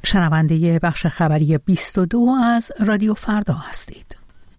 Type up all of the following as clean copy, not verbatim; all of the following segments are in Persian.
شنونده بخش خبری 22 از رادیو فردا هستید.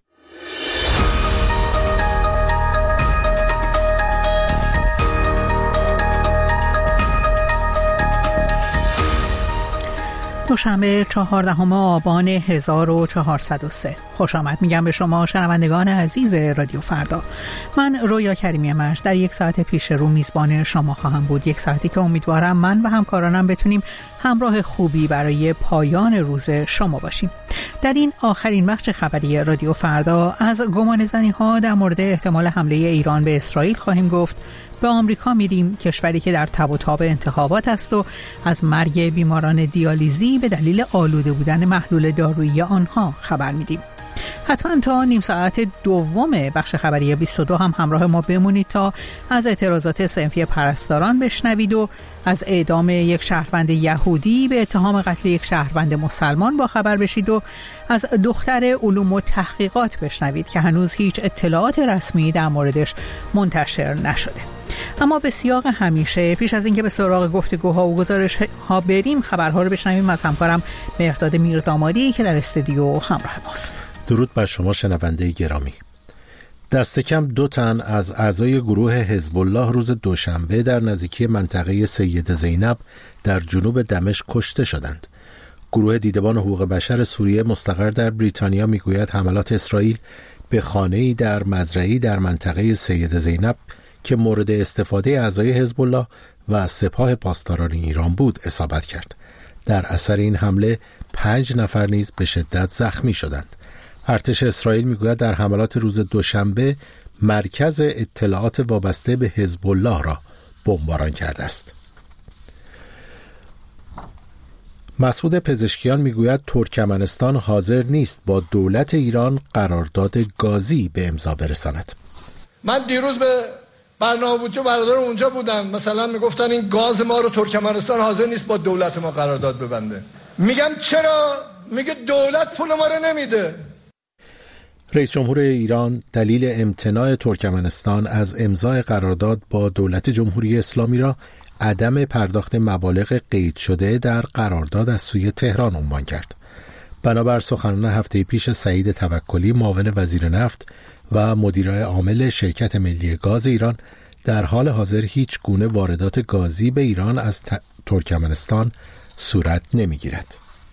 دوشنبه 14 آبان 1403. خوش آمد میگم به شما شنوندگان عزیز رادیو فردا. من رویا کریمی مش در یک ساعت پیش رو میزبان شما خواهم بود. یک ساعتی که امیدوارم من و همکارانم بتونیم همراه خوبی برای پایان روز شما باشیم. در این آخرین بخش خبری رادیو فردا از گمانه‌زنی ها در مورد احتمال حمله ایران به اسرائیل خواهیم گفت. به آمریکا میریم، کشوری که در تب و تاب انتخابات است، و از مرگ بیماران دیالیزی به دلیل آلوده بودن محلول دارویی آنها خبر میدیم. حتما تا نیم ساعت دوم بخش خبری 22 هم همراه ما بمونید تا از اعتراضات صنفی پرستاران بشنوید و از اعدام یک شهروند یهودی به اتهام قتل یک شهروند مسلمان با خبر بشید و از دختر علوم و تحقیقات بشنوید که هنوز هیچ اطلاعات رسمی در موردش منتشر نشده. اما به سیاق همیشه پیش از اینکه به سراغ گفتگوها و گزارش‌ها بریم، خبرها رو بشنویم از همکارم مهرداد میردامادی که در استودیو همراه ماست. درود بر شما شنونده گرامی. دست کم 2 تن از اعضای گروه حزب الله روز دوشنبه در نزدیکی منطقه سید زینب در جنوب دمشق کشته شدند. گروه دیدبان حقوق بشر سوریه مستقر در بریتانیا میگوید حملات اسرائیل به خانه‌ای در مزرعه‌ای در منطقه سید زینب که مورد استفاده اعضای حزب الله و سپاه پاسداران ایران بود اصابت کرد. در اثر این حمله 5 نفر نیز به شدت زخمی شدند. ارتش اسرائیل میگوید در حملات روز دوشنبه مرکز اطلاعات وابسته به حزب الله را بمباران کرده است. مسعود پزشکیان میگوید ترکمنستان حاضر نیست با دولت ایران قرارداد گازی به امضا برساند. من دیروز به برنامه بود چه برادر اونجا بودن، مثلا میگفتن این گاز ما رو ترکمنستان حاضر نیست با دولت ما قرارداد ببنده. میگم چرا؟ میگه دولت پول ما رو نمیده. رئیس جمهور ایران دلیل امتناع ترکمنستان از امضای قرارداد با دولت جمهوری اسلامی را عدم پرداخت مبالغ قید شده در قرارداد از سوی تهران عنوان کرد. بنابر سخنان هفته پیش سعید توکلی معاون وزیر نفت و مدیر عامل شرکت ملی گاز ایران، در حال حاضر هیچ گونه واردات گازی به ایران از ترکمنستان صورت نمیگیرد.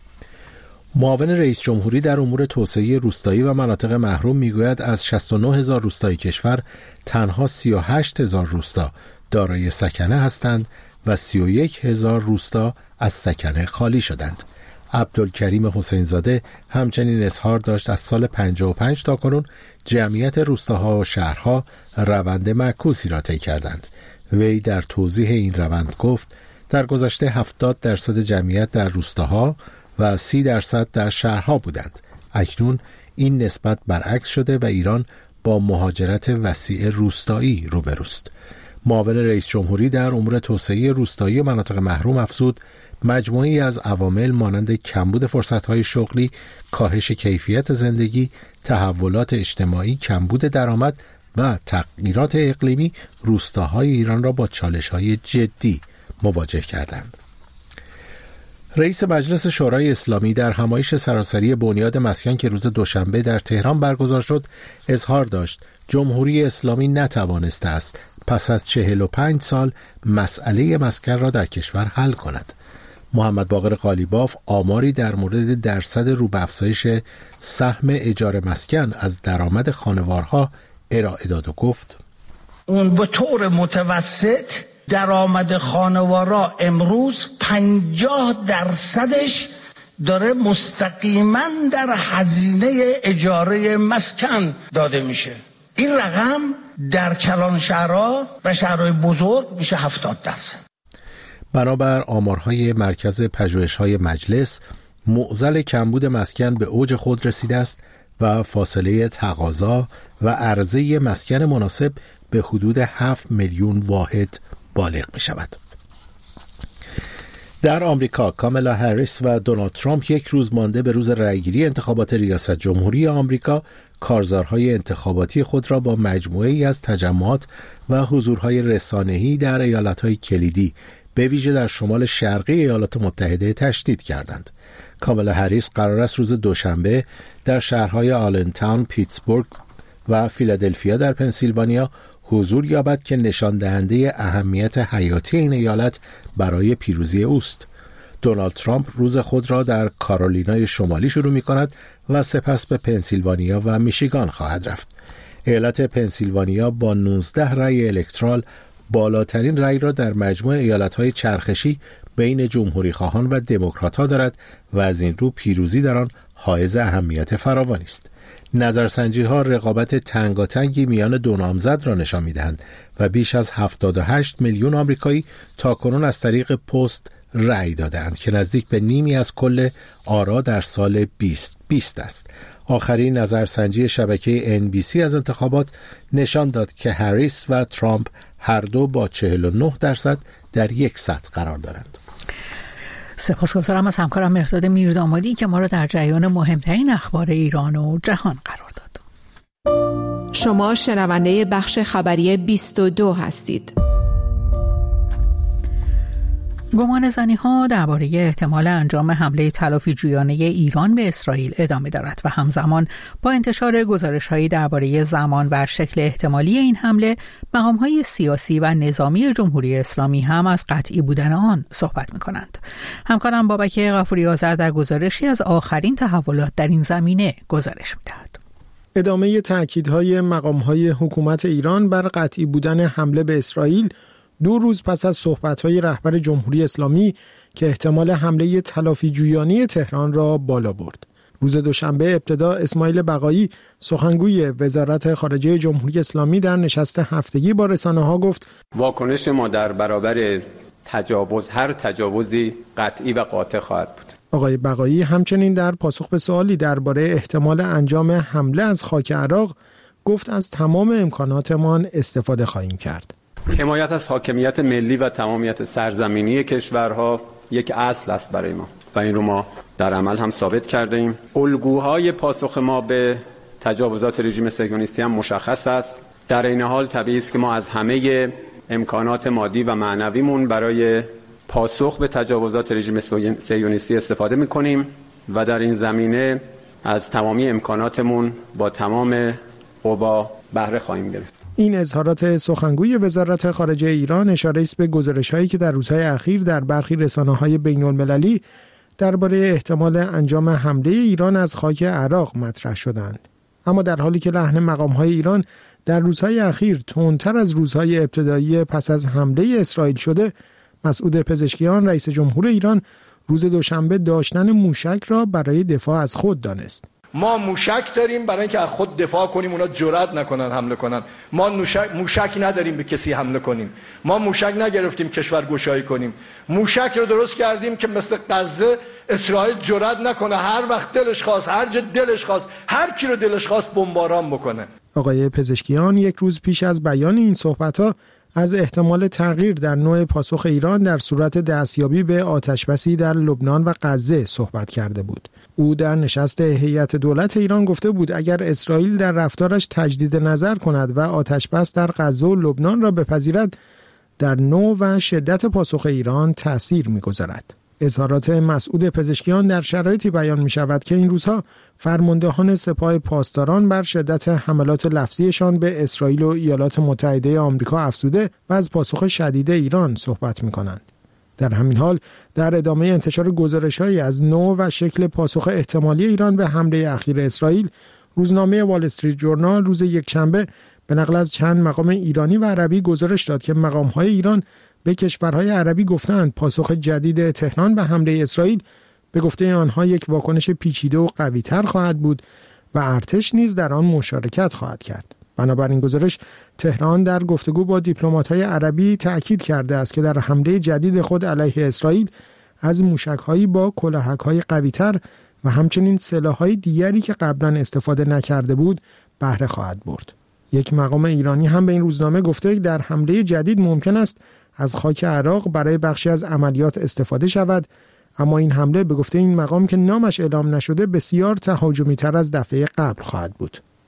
معاون رئیس جمهوری در امور توسعه روستایی و مناطق محروم میگوید از 69,000 روستای کشور تنها 38,000 روستا دارای سکنه هستند و 31,000 روستا از سکنه خالی شدند. عبدالکریم حسینزاده همچنین اظهار داشت از سال 55 تا کنون جمعیت روستاها و شهرها روند معکوسی را طی کردند. وی در توضیح این روند گفت در گذشته 70% جمعیت در روستاها و 30% در شهرها بودند. اکنون این نسبت برعکس شده و ایران با مهاجرت وسیع روستایی روبروست. معاون رئیس جمهوری در امور توسعه روستایی و مناطق محروم افزود مجموعی از عوامل مانند کمبود فرصت‌های شغلی، کاهش کیفیت زندگی، تحولات اجتماعی، کمبود درآمد و تغییرات اقلیمی روستاهای ایران را با چالش‌های جدی مواجه کردند. رئیس مجلس شورای اسلامی در همایش سراسری بنیاد مسکن که روز دوشنبه در تهران برگزار شد اظهار داشت جمهوری اسلامی نتوانسته است پس از 45 سال مسئله مسکن را در کشور حل کند. محمد باقر قالیباف آماری در مورد درصد رو به افزایش سهم اجاره مسکن از درآمد خانوارها ارائه داد و گفت اون به طور متوسط درآمد خانوارا امروز 50%ش داره مستقیما در هزینه اجاره مسکن داده میشه. این رقم در کلان شهرها و شهرهای بزرگ میشه 70%. بنابر آمارهای مرکز پژوهش‌های مجلس، معضل کمبود مسکن به اوج خود رسیده است و فاصله تقاضا و عرضه مسکن مناسب به حدود 7 میلیون واحد بالغ می شود. در آمریکا کامالا هریس و دونالد ترامپ یک روز مانده به روز رأیگیری انتخابات ریاست جمهوری آمریکا کارزارهای انتخاباتی خود را با مجموعه‌ای از تجمعات و حضورهای رسانه‌ای در ایالت‌های کلیدی به ویژه در شمال شرقی ایالات متحده تشدید کردند. کامالا هریس قرار است روز دوشنبه در شهرهای آلنتاون، پیتسبورگ و فیلادلفیا در پنسیلوانیا حضور یابد که نشان دهنده اهمیت حیاتی این ایالت برای پیروزی اوست. دونالد ترامپ روز خود را در کارولینای شمالی شروع می کند و سپس به پنسیلوانیا و میشیگان خواهد رفت. ایالت پنسیلوانیا با 19 رأی الکترال بالاترین رأی را در مجموع ایالت‌های چرخشی بین جمهوری خواهان و دموکرات‌ها دارد و از این رو پیروزی در آن حائز اهمیت فراوانی است. نظرسنجی‌ها رقابت تنگاتنگی میان دو نامزد را نشان می‌دهند و بیش از 78 میلیون آمریکایی تاکنون از طریق پست رأی دادند که نزدیک به نیمی از کل آرا در سال 2020 است. آخرین نظرسنجی شبکه NBC از انتخابات نشان داد که هریس و ترامپ هر دو با 49% در یک سطح قرار دارند. سپاسگزارم از همکارم مهرداد میردامادی که ما را در جریان مهمترین اخبار ایران و جهان قرار داد. شما شنونده بخش خبری 22 هستید. گمانه‌زنی‌ها درباره احتمال انجام حمله تلافی‌جویانه ایران به اسرائیل ادامه دارد و همزمان با انتشار گزارش‌هایی درباره زمان و شکل احتمالی این حمله، مقام‌های سیاسی و نظامی جمهوری اسلامی هم از قطعی بودن آن صحبت می‌کنند. همکارم بابک غفوری آذر در گزارشی از آخرین تحولات در این زمینه گزارش می‌دهد. ادامه تأکیدهای مقام‌های حکومت ایران بر قطعی بودن حمله به اسرائیل 2 روز پس از صحبت‌های رهبر جمهوری اسلامی که احتمال حمله تلافی‌جویانه تهران را بالا برد. روز دوشنبه ابتدا اسماعیل بقایی سخنگوی وزارت خارجه جمهوری اسلامی در نشست هفتگی با رسانه‌ها گفت واکنش ما در برابر هر تجاوزی قطعی و قاطع خواهد بود. آقای بقایی همچنین در پاسخ به سوالی درباره احتمال انجام حمله از خاک عراق گفت از تمام امکاناتمان استفاده خواهیم کرد. حمایت از حاکمیت ملی و تمامیت سرزمینی کشورها یک اصل است برای ما و این رو ما در عمل هم ثابت کرده ایم. الگوهای پاسخ ما به تجاوزات رژیم صهیونیستی هم مشخص است. در این حال طبیعی است که ما از همه امکانات مادی و معنویمون برای پاسخ به تجاوزات رژیم صهیونیستی استفاده می‌کنیم و در این زمینه از تمامی امکاناتمون با تمام قوا بهره خواهیم گرفت. این اظهارات سخنگوی وزارت خارجه ایران اشاره است به گزارش‌هایی که در روزهای اخیر در برخی رسانه‌های بین‌المللی درباره احتمال انجام حمله ایران از خاک عراق مطرح شدند. اما در حالی که لحن مقام‌های ایران در روزهای اخیر تندتر از روزهای ابتدایی پس از حمله اسرائیل شده، مسعود پزشکیان رئیس جمهور ایران روز دوشنبه داشتن موشک را برای دفاع از خود دانست. ما موشک داریم برای اینکه از خود دفاع کنیم، اونا جرئت نکنن حمله کنن. ما موشک نداریم به کسی حمله کنیم. ما موشک نگرفتیم کشور گشایی کنیم. موشک رو درست کردیم که مثل غزه اسرائیل جرئت نکنه هر وقت دلش خواست، هر جا دلش خواست، هر کی رو دلش خواست بمباران بکنه. آقای پزشکیان یک روز پیش از بیان این صحبت‌ها از احتمال تغییر در نوع پاسخ ایران در صورت دستیابی به آتشبسی در لبنان و غزه صحبت کرده بود. او در نشست هیئت دولت ایران گفته بود اگر اسرائیل در رفتارش تجدید نظر کند و آتشبس در غزه و لبنان را بپذیرد، در نوع و شدت پاسخ ایران تأثیر می‌گذارد. اظهارات مسعود پزشکیان در شرایطی بیان می شود که این روزها فرماندهان سپاه پاسداران بر شدت حملات لفظیشان به اسرائیل و ایالات متحده آمریکا افزوده و از پاسخ شدید ایران صحبت می کنند. در همین حال در ادامه انتشار گزارش‌هایی از نوع و شکل پاسخ احتمالی ایران به حمله اخیر اسرائیل، روزنامه وال استریت جورنال روز یکشنبه به نقل از چند مقام ایرانی و عربی گزارش داد که مقام‌های ایران به کشورهای عربی گفتند پاسخ جدید تهران به حمله اسرائیل به گفته آنها یک واکنش پیچیده و قوی‌تر خواهد بود و ارتش نیز در آن مشارکت خواهد کرد. بنابراین گزارش تهران در گفتگو با دیپلمات‌های عربی تأکید کرده است که در حمله جدید خود علیه اسرائیل از موشک‌هایی با کلاهک‌های قوی‌تر و همچنین سلاح‌های دیگری که قبلا استفاده نکرده بود بهره خواهد برد. یک مقام ایرانی هم به این روزنامه گفته که در حمله جدید ممکن است از خاک عراق برای بخشی از عملیات استفاده شود، اما این حمله به گفته این مقام که نامش اعلام نشده بسیار تهاجمی‌تر از دفعه قبل خواهد بود.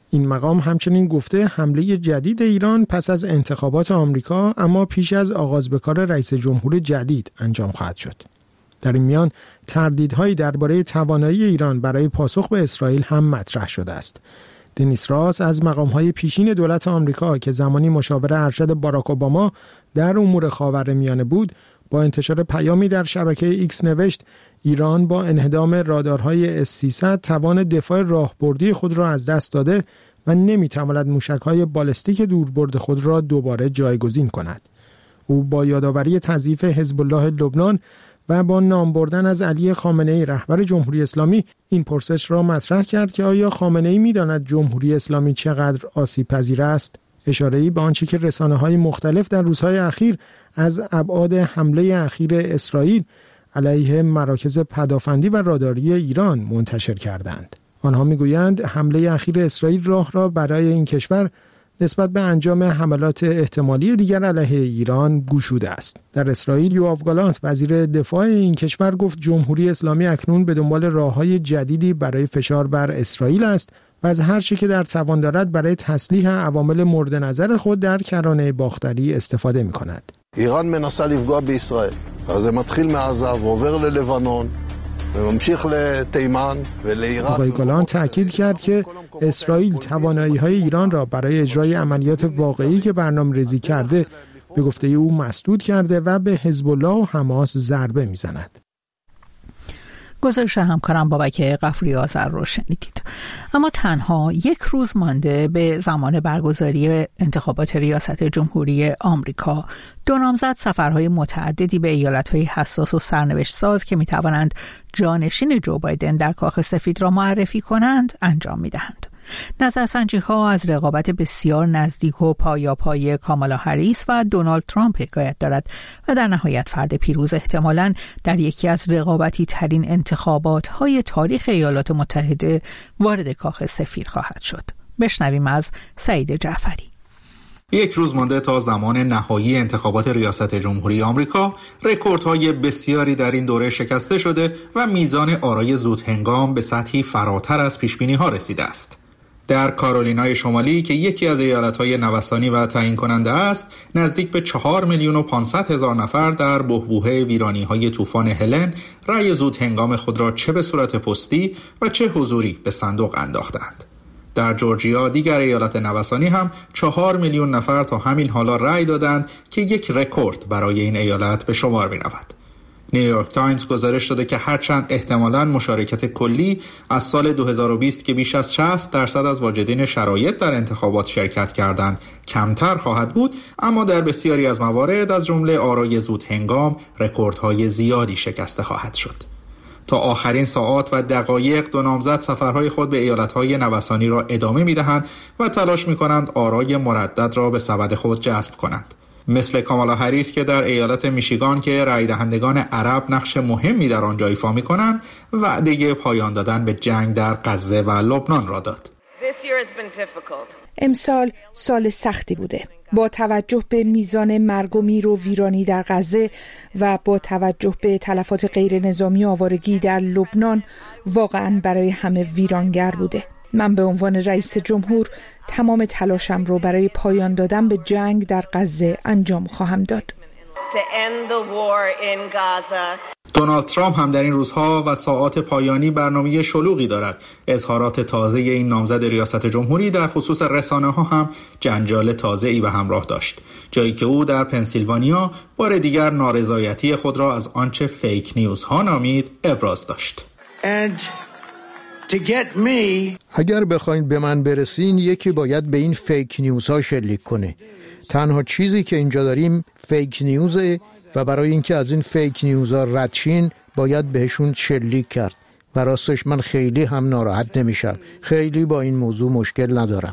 این مقام همچنین گفته حمله جدید ایران پس از انتخابات آمریکا اما پیش از آغاز به کار رئیس جمهور جدید انجام خواهد شد. در این میان تردیدهایی درباره توانایی ایران برای پاسخ به اسرائیل هم مطرح شده است. دنیس راس از مقام‌های پیشین دولت آمریکا که زمانی مشاور ارشد باراک اوباما در امور خاورمیانه بود، با انتشار پیامی در شبکه ایکس نوشت ایران با انهدام رادارهای S-300 توان دفاع راهبردی خود را از دست داده و نمی‌تواند موشک‌های بالستیک دوربرد خود را دوباره جایگزین کند. او با یادآوری تضعیف حزب الله لبنان و با نام بردن از علی خامنه‌ای رهبر جمهوری اسلامی این پرسش را مطرح کرد که آیا خامنه‌ای می‌داند جمهوری اسلامی چقدر آسیب‌پذیر است؟ اشاره‌ای به آنچه که رسانه‌های مختلف در روزهای اخیر از ابعاد حمله اخیر اسرائیل علیه مراکز پدافندی و راداری ایران منتشر کردند. آنها می‌گویند حمله اخیر اسرائیل راه را برای این کشور نسبت به انجام حملات احتمالی دیگر علیه ایران گشوده است. در اسرائیل یوآف گالانت وزیر دفاع این کشور گفت جمهوری اسلامی اکنون به دنبال راه‌های جدیدی برای فشار بر اسرائیل است و از هر چه که در توان دارد برای تسلیح عوامل مورد نظر خود در کرانه باختری استفاده می‌کند. ایران מנסה לפגוע בישראל. אז זה מתחיל מעזה ועובר ללבנון. آقای گالان تأکید کرد که اسرائیل توانایی‌های ایران را برای اجرای عملیات واقعی که برنامه‌ریزی کرده به گفته او مسدود کرده و به حزب الله و حماس ضربه می‌زند. گزارش همکارم بابک غفوری آذر رو شنیدید. اما تنها یک روز مانده به زمان برگزاری انتخابات ریاست جمهوری آمریکا، دو نامزد سفرهای متعددی به ایالت‌های حساس و سرنوشت ساز که می‌توانند جانشین جو بایدن در کاخ سفید را معرفی کنند انجام می‌دهند. نظرسنجی‌ها از رقابت بسیار نزدیک و پایاپای کامالا هریس و دونالد ترامپ حکایت دارد و در نهایت فرد پیروز احتمالاً در یکی از رقابتی ترین انتخابات‌های تاریخ ایالات متحده وارد کاخ سفید خواهد شد. بشنویم از سعید جعفری. یک روز مانده تا زمان نهایی انتخابات ریاست جمهوری آمریکا، رکوردهای بسیاری در این دوره شکسته شده و میزان آرای زود هنگام به سطحی فراتر از پیشبینی‌ها رسیده است. در کارولینای شمالی که یکی از ایالت‌های نوسانی و تعیین کننده است، نزدیک به 4,500,000 نفر در بحبوحه ویرانی‌های طوفان هلن رأی زود هنگام خود را چه به صورت پستی و چه حضوری به صندوق انداختند. در جورجیا دیگر ایالت نوسانی هم 4 میلیون نفر تا همین حالا رأی دادند که یک رکورد برای این ایالت به شمار می‌رود. نیویورک تایمز گزارش داده که هرچند احتمالاً مشارکت کلی از سال 2020 که بیش از 60% از واجدین شرایط در انتخابات شرکت کردند کمتر خواهد بود، اما در بسیاری از موارد از جمله آرای زود هنگام رکوردهای زیادی شکسته خواهد شد. تا آخرین ساعات و دقایق دو نامزد سفرهای خود به ایالت‌های نوسانی را ادامه می‌دهند و تلاش می‌کنند آرای مردد را به سبد خود جذب کنند. مثل کامالا هریس که در ایالت میشیگان که رای دهندگان عرب نقش مهمی در آنجا ایفا می‌کنند، وعده پایان دادن به جنگ در غزه و لبنان را داد. امسال سال سختی بوده. با توجه به میزان مرگ و میر و ویرانی در غزه و با توجه به تلفات غیر نظامی و آوارگی در لبنان واقعاً برای همه ویرانگر بوده. من به عنوان رئیس جمهور تمام تلاشم رو برای پایان دادن به جنگ در غزه انجام خواهم داد. دونالد ترامپ هم در این روزها و ساعات پایانی برنامه شلوغی دارد. اظهارات تازه این نامزد ریاست جمهوری در خصوص رسانه‌ها هم جنجال تازه‌ای به همراه داشت، جایی که او در پنسیلوانیا بار دیگر نارضایتی خود را از آنچه فیک نیوز ها نامید ابراز داشت. اگر بخواید به من برسین، یکی باید به این فیک نیوزها شلیک کنه. تنها چیزی که اینجا داریم فیک نیوزه و برای اینکه از این فیک نیوزها رد شین باید بهشون شلیک کرد و راستش من خیلی هم ناراحت نمیشم. خیلی با این موضوع مشکل ندارم.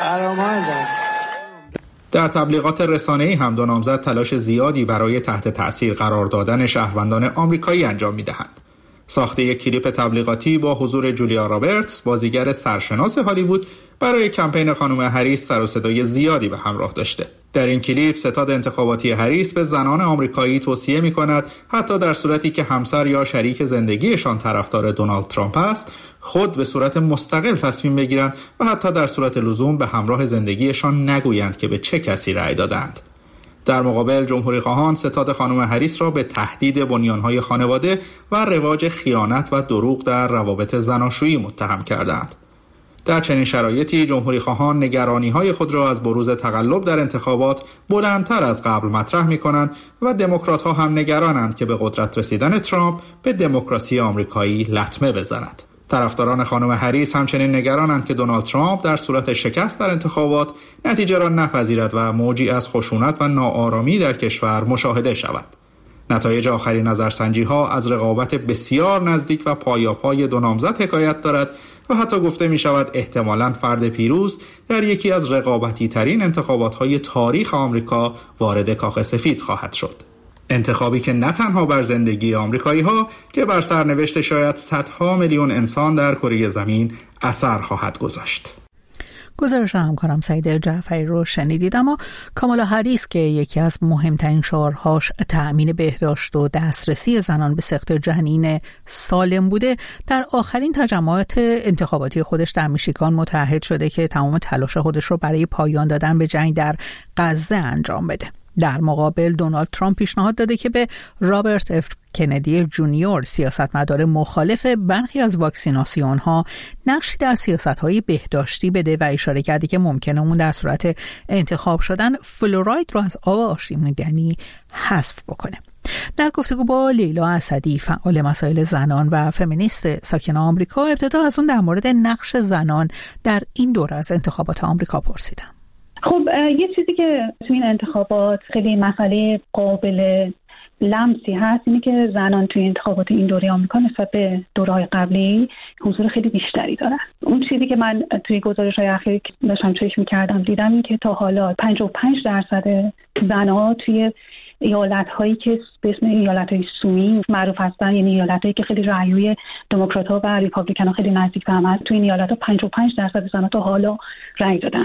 در تبلیغات رسانه‌ای هم دو نامزد تلاش زیادی برای تحت تأثیر قرار دادن شهروندان آمریکایی انجام می‌دهند. ساخت یک کلیپ تبلیغاتی با حضور جولیا رابرتس، بازیگر سرشناس هالیوود، برای کمپین خانم هریس سر و صدای زیادی به همراه داشته. در این کلیپ ستاد انتخاباتی هریس به زنان آمریکایی توصیه می‌کند حتی در صورتی که همسر یا شریک زندگیشان طرفدار دونالد ترامپ است، خود به صورت مستقل تصمیم بگیرند و حتی در صورت لزوم به همراه زندگیشان نگویند که به چه کسی رأی دادند. در مقابل جمهوری‌خواهان ستاد خانم هریس را به تهدید بنیان‌های خانواده و رواج خیانت و دروغ در روابط زناشویی متهم کردند. در چنین شرایطی جمهوری‌خواهان نگرانی‌های خود را از بروز تقلب در انتخابات بلندتر از قبل مطرح می‌کنند و دموکرات‌ها هم نگرانند که به قدرت رسیدن ترامپ به دموکراسی آمریکایی لطمه بزند. طرفداران خانم هریس همچنین نگرانند که دونالد ترامپ در صورت شکست در انتخابات نتیجه را نپذیرد و موجی از خشونت و ناآرامی در کشور مشاهده شود. نتایج آخرین نظرسنجی‌ها از رقابت بسیار نزدیک و پایاپای دو نامزد حکایت دارد و حتی گفته می‌شود احتمالاً فرد پیروز در یکی از رقابتی ترین انتخابات‌های تاریخ آمریکا وارد کاخ سفید خواهد شد. انتخابی که نه تنها بر زندگی آمریکایی‌ها که بر سرنوشت شاید صدها میلیون انسان در کره زمین اثر خواهد گذاشت. گزارش همکارم سعید جعفری رو شنیدید. اما کامالا هریس که یکی از مهمترین شعارهاش تأمین بهداشت و دسترسی زنان به سقط جنین سالم بوده، در آخرین تجمعات انتخاباتی خودش در میشیگان متعهد شده که تمام تلاش خودش رو برای پایان دادن به جنگ در غزه انجام بده. در مقابل دونالد ترامپ پیشنهاد داده که به رابرت اف کندی جونیور سیاستمدار مخالف برخی از واکسیناسیون ها نقشی در سیاست‌های بهداشتی بده و اشاره کرده که ممکنه اون در صورت انتخاب شدن فلوراید رو از آب آشامیدنی حذف بکنه. در گفتگو با لیلا اسدی فعال مسائل زنان و فمینیست ساکن آمریکا، ابتدا از اون در مورد نقش زنان در این دوره از انتخابات آمریکا پرسیدم. خب یه چیزی که تو این انتخابات خیلی مسئله قابل لمسی هست اینه که زنان توی انتخابات این دوره آمریکا نسبت به دوره‌های قبلی حضور خیلی بیشتری دارن. اون چیزی که من توی گزارش‌های اخیر که داشتم چک می‌کردم دیدم این که تا حالا 55% زن‌ها توی ایالت‌هایی که به اسم ایالت‌های سوئینگ معروف هستن، یعنی ایالت‌هایی که خیلی رأی‌های دموکرات‌ها و ریپابلیکن‌ها خیلی نزدیک به هم هست، توی این ایالت‌ها 55% زن‌ها تا حالا رأی دادن.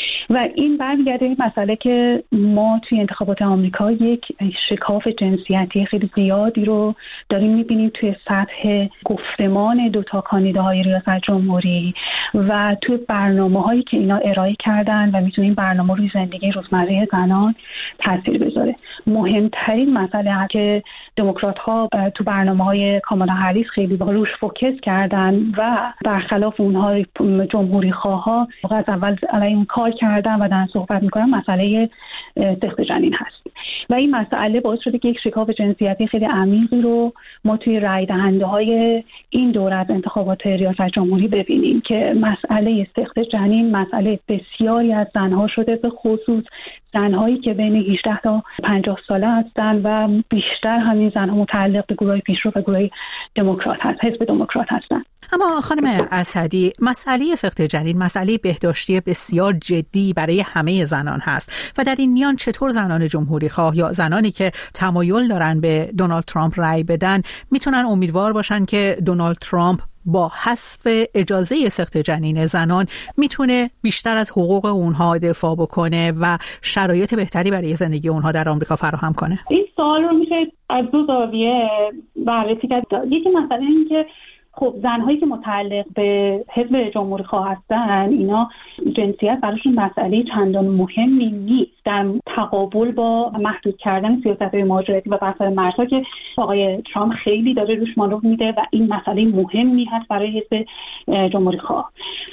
و این برمیگرده این مسئله که ما توی انتخابات آمریکا یک شکاف جنسیتی خیلی زیادی رو داریم می‌بینیم توی سطح گفتمان دوتا کاندیداهای ریاست جمهوری و توی برنامه‌هایی که اینا ارائه کردن و می‌تونیم برنامه روی زندگی روزمره زنان تاثیر بذاره. مهمترین مسئله هست که دموکرات‌ها تو برنامه‌های کامالا هریس خیلی روش فوکس کردن و برخلاف اونها جمهوری‌خواها از اول علیه اون کار کردن و دارن صحبت میکنن مسئله سقط جنین هست و این مسئله باعث شده که یک شکاف جنسیتی خیلی عمیقی رو ما توی رای دهنده های این دوره از انتخابات ریاست جمهوری ببینیم که مسئله سقط جنین مسئله بسیاری از زنها شده، به خصوص زنهایی که بین 18 تا 50 ساله هستن و بیشتر همین زنها متعلق به گروه پیشرو و گروه دموکرات هست، حزب دموکرات هستن. اما خانم اسدی، مسئله سقط جنین مسئله بهداشتی بسیار جدی برای همه زنان هست و در این میان چطور زنان جمهوری خواه یا زنانی که تمایل دارن به دونالد ترامپ رأی بدن میتونن امیدوار باشن که دونالد ترامپ با حذف اجازه سقط جنین زنان میتونه بیشتر از حقوق اونها دفاع بکنه و شرایط بهتری برای زندگی اونها در آمریکا فراهم کنه؟ این سوال رو میشه از دو زاویه بررسی کرد. یکی مسئله این که خب زنهایی که متعلق به حزب جمهوری خواه هستن اینا جنسیت براشون مسئله چندان مهمی نیست در تقابل با محدود کردن سیاست‌های مهاجرتی و بحث‌های مرزها که آقای ترامپ خیلی داره روش مانور میده و این مسئله مهمی هست برای حزب جمهوری خواه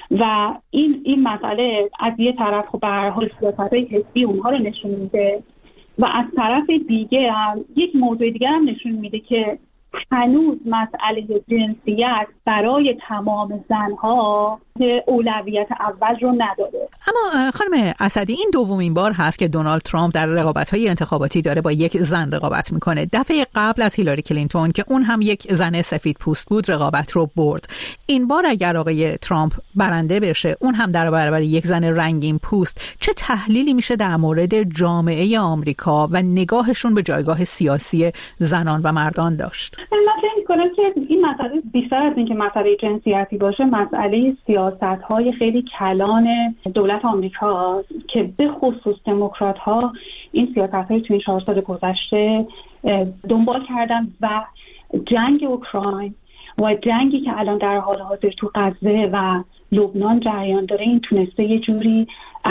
و این مسئله از یه طرف خب به هر حال سیاست‌های حزبی اونها رو نشون میده و از طرف دیگه یک موضوع دیگه هم نشون میده که هنوز مسئله جنسیت برای تمام زنها اولویت اول رو نداره. اما خانم اسدی، این دومین بار هست که دونالد ترامپ در رقابت‌های انتخاباتی داره با یک زن رقابت میکنه. دفعه قبل از هیلاری کلینتون که اون هم یک زن سفید پوست بود رقابت رو برد. این بار اگر آقای ترامپ برنده بشه، اون هم در برابر یک زن رنگین پوست، چه تحلیلی میشه در مورد جامعه آمریکا و نگاهشون به جایگاه سیاسی زنان و مردان داشت؟ من فکر می‌کنم که این مسئله بیشتر از اینکه مسئله جنسیتی باشه، مسئله سیاست‌های خیلی کلان دولت آمریکاست که به خصوص دموکرات‌ها این سیاست‌های تو این 4 سال گذشته دنبال کردن و جنگ اوکراین و جنگی که الان در حال حاضر تو غزه و لبنان جریان داره، این تونسته یه جوری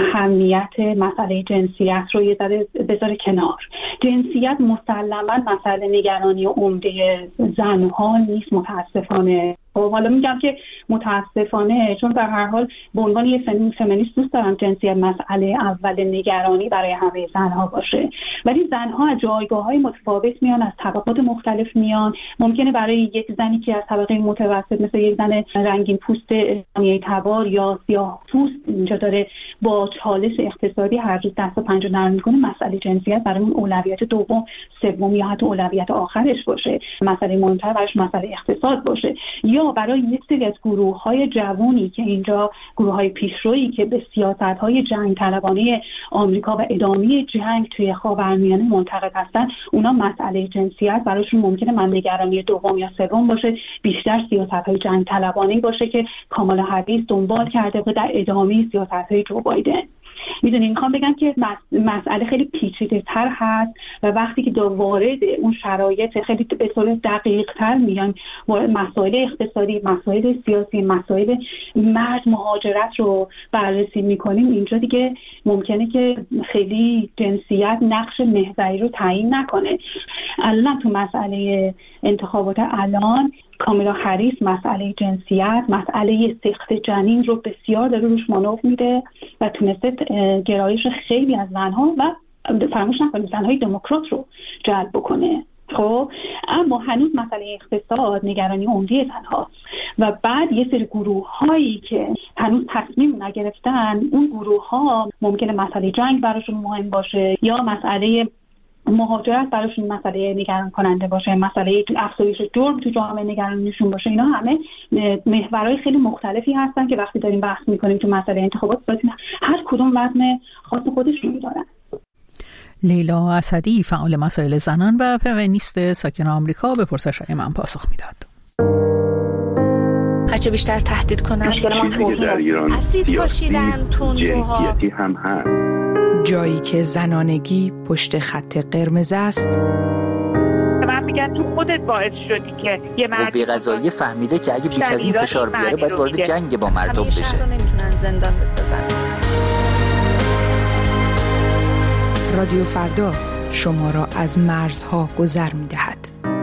اهمیت مسئله جنسیت رو یه ذره بذاره کنار. جنسیت مسلماً مسئله نگرانی عمده زنها نیست متاسفانه. حالا میگم که متاسفانه چون در هر حال به عنوان یه فمینیست دوست دارم جنسیت مسئله اول نگرانی برای همه زنها باشه، ولی زنها از جایگاه‌های متفاوت میان، از طبقات مختلف میان. ممکنه برای یک زنی که از طبقه متوسط مثل یک زن رنگین پوست ایرانی تبار یا سیاه پوست اینجا داره با چالش اقتصادی هر روز دست و پنجه نرم میکنه، مسئله جنسیت برای اون اولویت دوم، سوم یا حتی اولویت آخرش باشه. مسئله مهمتر براش مسئله اقتصاد باشه. یا برای یک سری از گروه‌های جوانی که اینجا گروه‌های پیشرویی که به سیاست‌های جنگ طلبانه آمریکا و ادامه جنگ توی خاورمیانه منتقد هستن، اونا مسئله جنسیت براشون ممکنه نگرانی دوم یا سوم باشه، بیشتر سیاست‌های جنگ طلبانه باشه که کامالا هریس دنبال کرده و در ادامه سیاست‌های جو بایدن. میدونین میخوام بگم که مسئله خیلی پیچیده تر هست و وقتی که وارد اون شرایط خیلی به طور دقیق تر میان، مسائل اقتصادی، مسائل سیاسی، مسائل مرد مهاجرت رو بررسی میکنیم، اینجا دیگه ممکنه که خیلی جنسیت نقش محوری رو تعیین نکنه. الان تو مسئله انتخابات الان کامالا هریس مسئله جنسیت، مسئله سقط جنین رو بسیار داره روش مانور میده و تونسته گرایش خیلی از زنها و فراموش نکنیم زنهای دموکرات رو جلب بکنه. خب اما هنوز مسئله اقتصاد نگرانی عمده زنهاست و بعد یه سری گروه هایی که هنوز تصمیم نگرفتن، اون گروه ها ممکنه مسئله جنگ براشون مهم باشه یا مسئله مهاجرت براشون مسئله نگران کننده باشه، مسئله افزایش جرم تو جامعه نگرانیشون باشه. اینا همه محورهای خیلی مختلفی هستن که وقتی داریم بحث میکنیم تو مسئله انتخابات هر کدوم وزن خاص خودشون دارن. لیلا اسدی، فعال مسائل زنان و فمینیست ساکن آمریکا، به پرسش‌های من پاسخ میداد. هرچه بیشتر تهدید کنن در ایران اسید پاشیدن، تندروها هم هست. جایی که زنانگی پشت خط قرمز است. من میگم تو خودت باعث شدی که یه قوه قضاییه فهمیده که اگه بیش از این فشار بیاره باید وارد جنگ با مردم بشه. نمیتونن زندان بسازن. رادیو فردا شما را از مرزها گذر میدهد.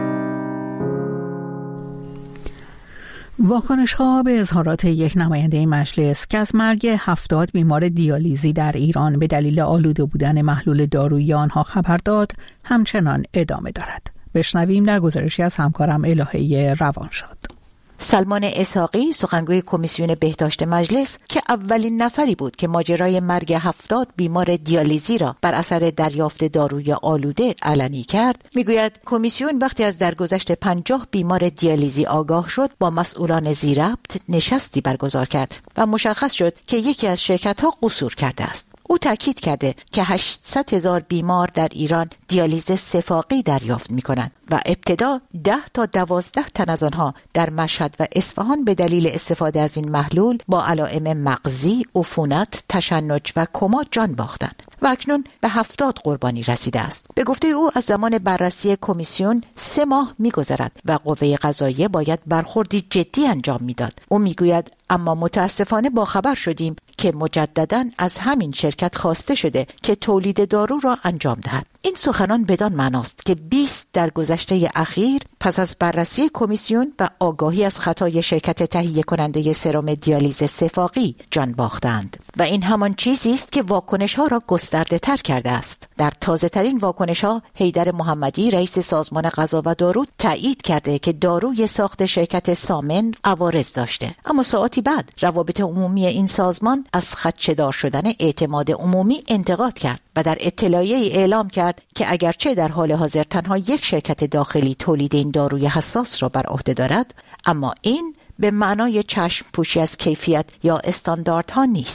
واکنش‌ها به اظهارات یک نماینده مجلس که از مرگ 70 بیمار دیالیزی در ایران به دلیل آلوده بودن محلول دارویی آنها خبر داد همچنان ادامه دارد. بشنویم در گزارشی از همکارم الهه روانشاد. سلمان اسحاقی، سخنگوی کمیسیون بهداشت مجلس که اولین نفری بود که ماجرای مرگ 70 بیمار دیالیزی را بر اثر دریافت داروی آلوده علنی کرد، میگوید کمیسیون وقتی از درگذشت 50 بیمار دیالیزی آگاه شد با مسئولان ذی‌ربط نشستی برگزار کرد و مشخص شد که یکی از شرکت‌ها قصور کرده است. او تاکید کرده که 800,000 بیمار در ایران دیالیز سفاقی دریافت می‌کنند و ابتدا 10 تا 12 تن از آنها در مشهد و اصفهان به دلیل استفاده از این محلول با علائم مغزی، عفونت، تشنج و کما جان باختند و اکنون به 70 قربانی رسیده است. به گفته او از زمان بررسی کمیسیون 3 ماه می‌گذرد و قوه قضاییه باید برخوردی جدی انجام می‌داد. او می‌گوید اما متاسفانه با خبر شدیم که مجدداً از همین شرکت خواسته شده که تولید دارو را انجام دهد. این سخنان بدان معناست که 20 در گذشته اخیر پس از بررسی کمیسیون و آگاهی از خطای شرکت تهیه کننده سرم دیالیز سفاقی جان باختند و این همان چیزی است که واکنش‌ها را گسترده تر کرده است. در تازه ترین واکنش‌ها حیدر محمدی رئیس سازمان غذا و دارو تایید کرده که داروی ساخت شرکت سامن عوارض داشته، اما ساعتی بعد روابط عمومی این سازمان از خدشه‌دار شدن اعتماد عمومی انتقاد کرد و در اطلاعیه‌ای اعلام کرد که اگرچه در حال حاضر تنها یک شرکت داخلی تولید این داروی حساس را بر عهده دارد، اما این به معنای چشم پوشی از کیفیت یا استانداردها نیست.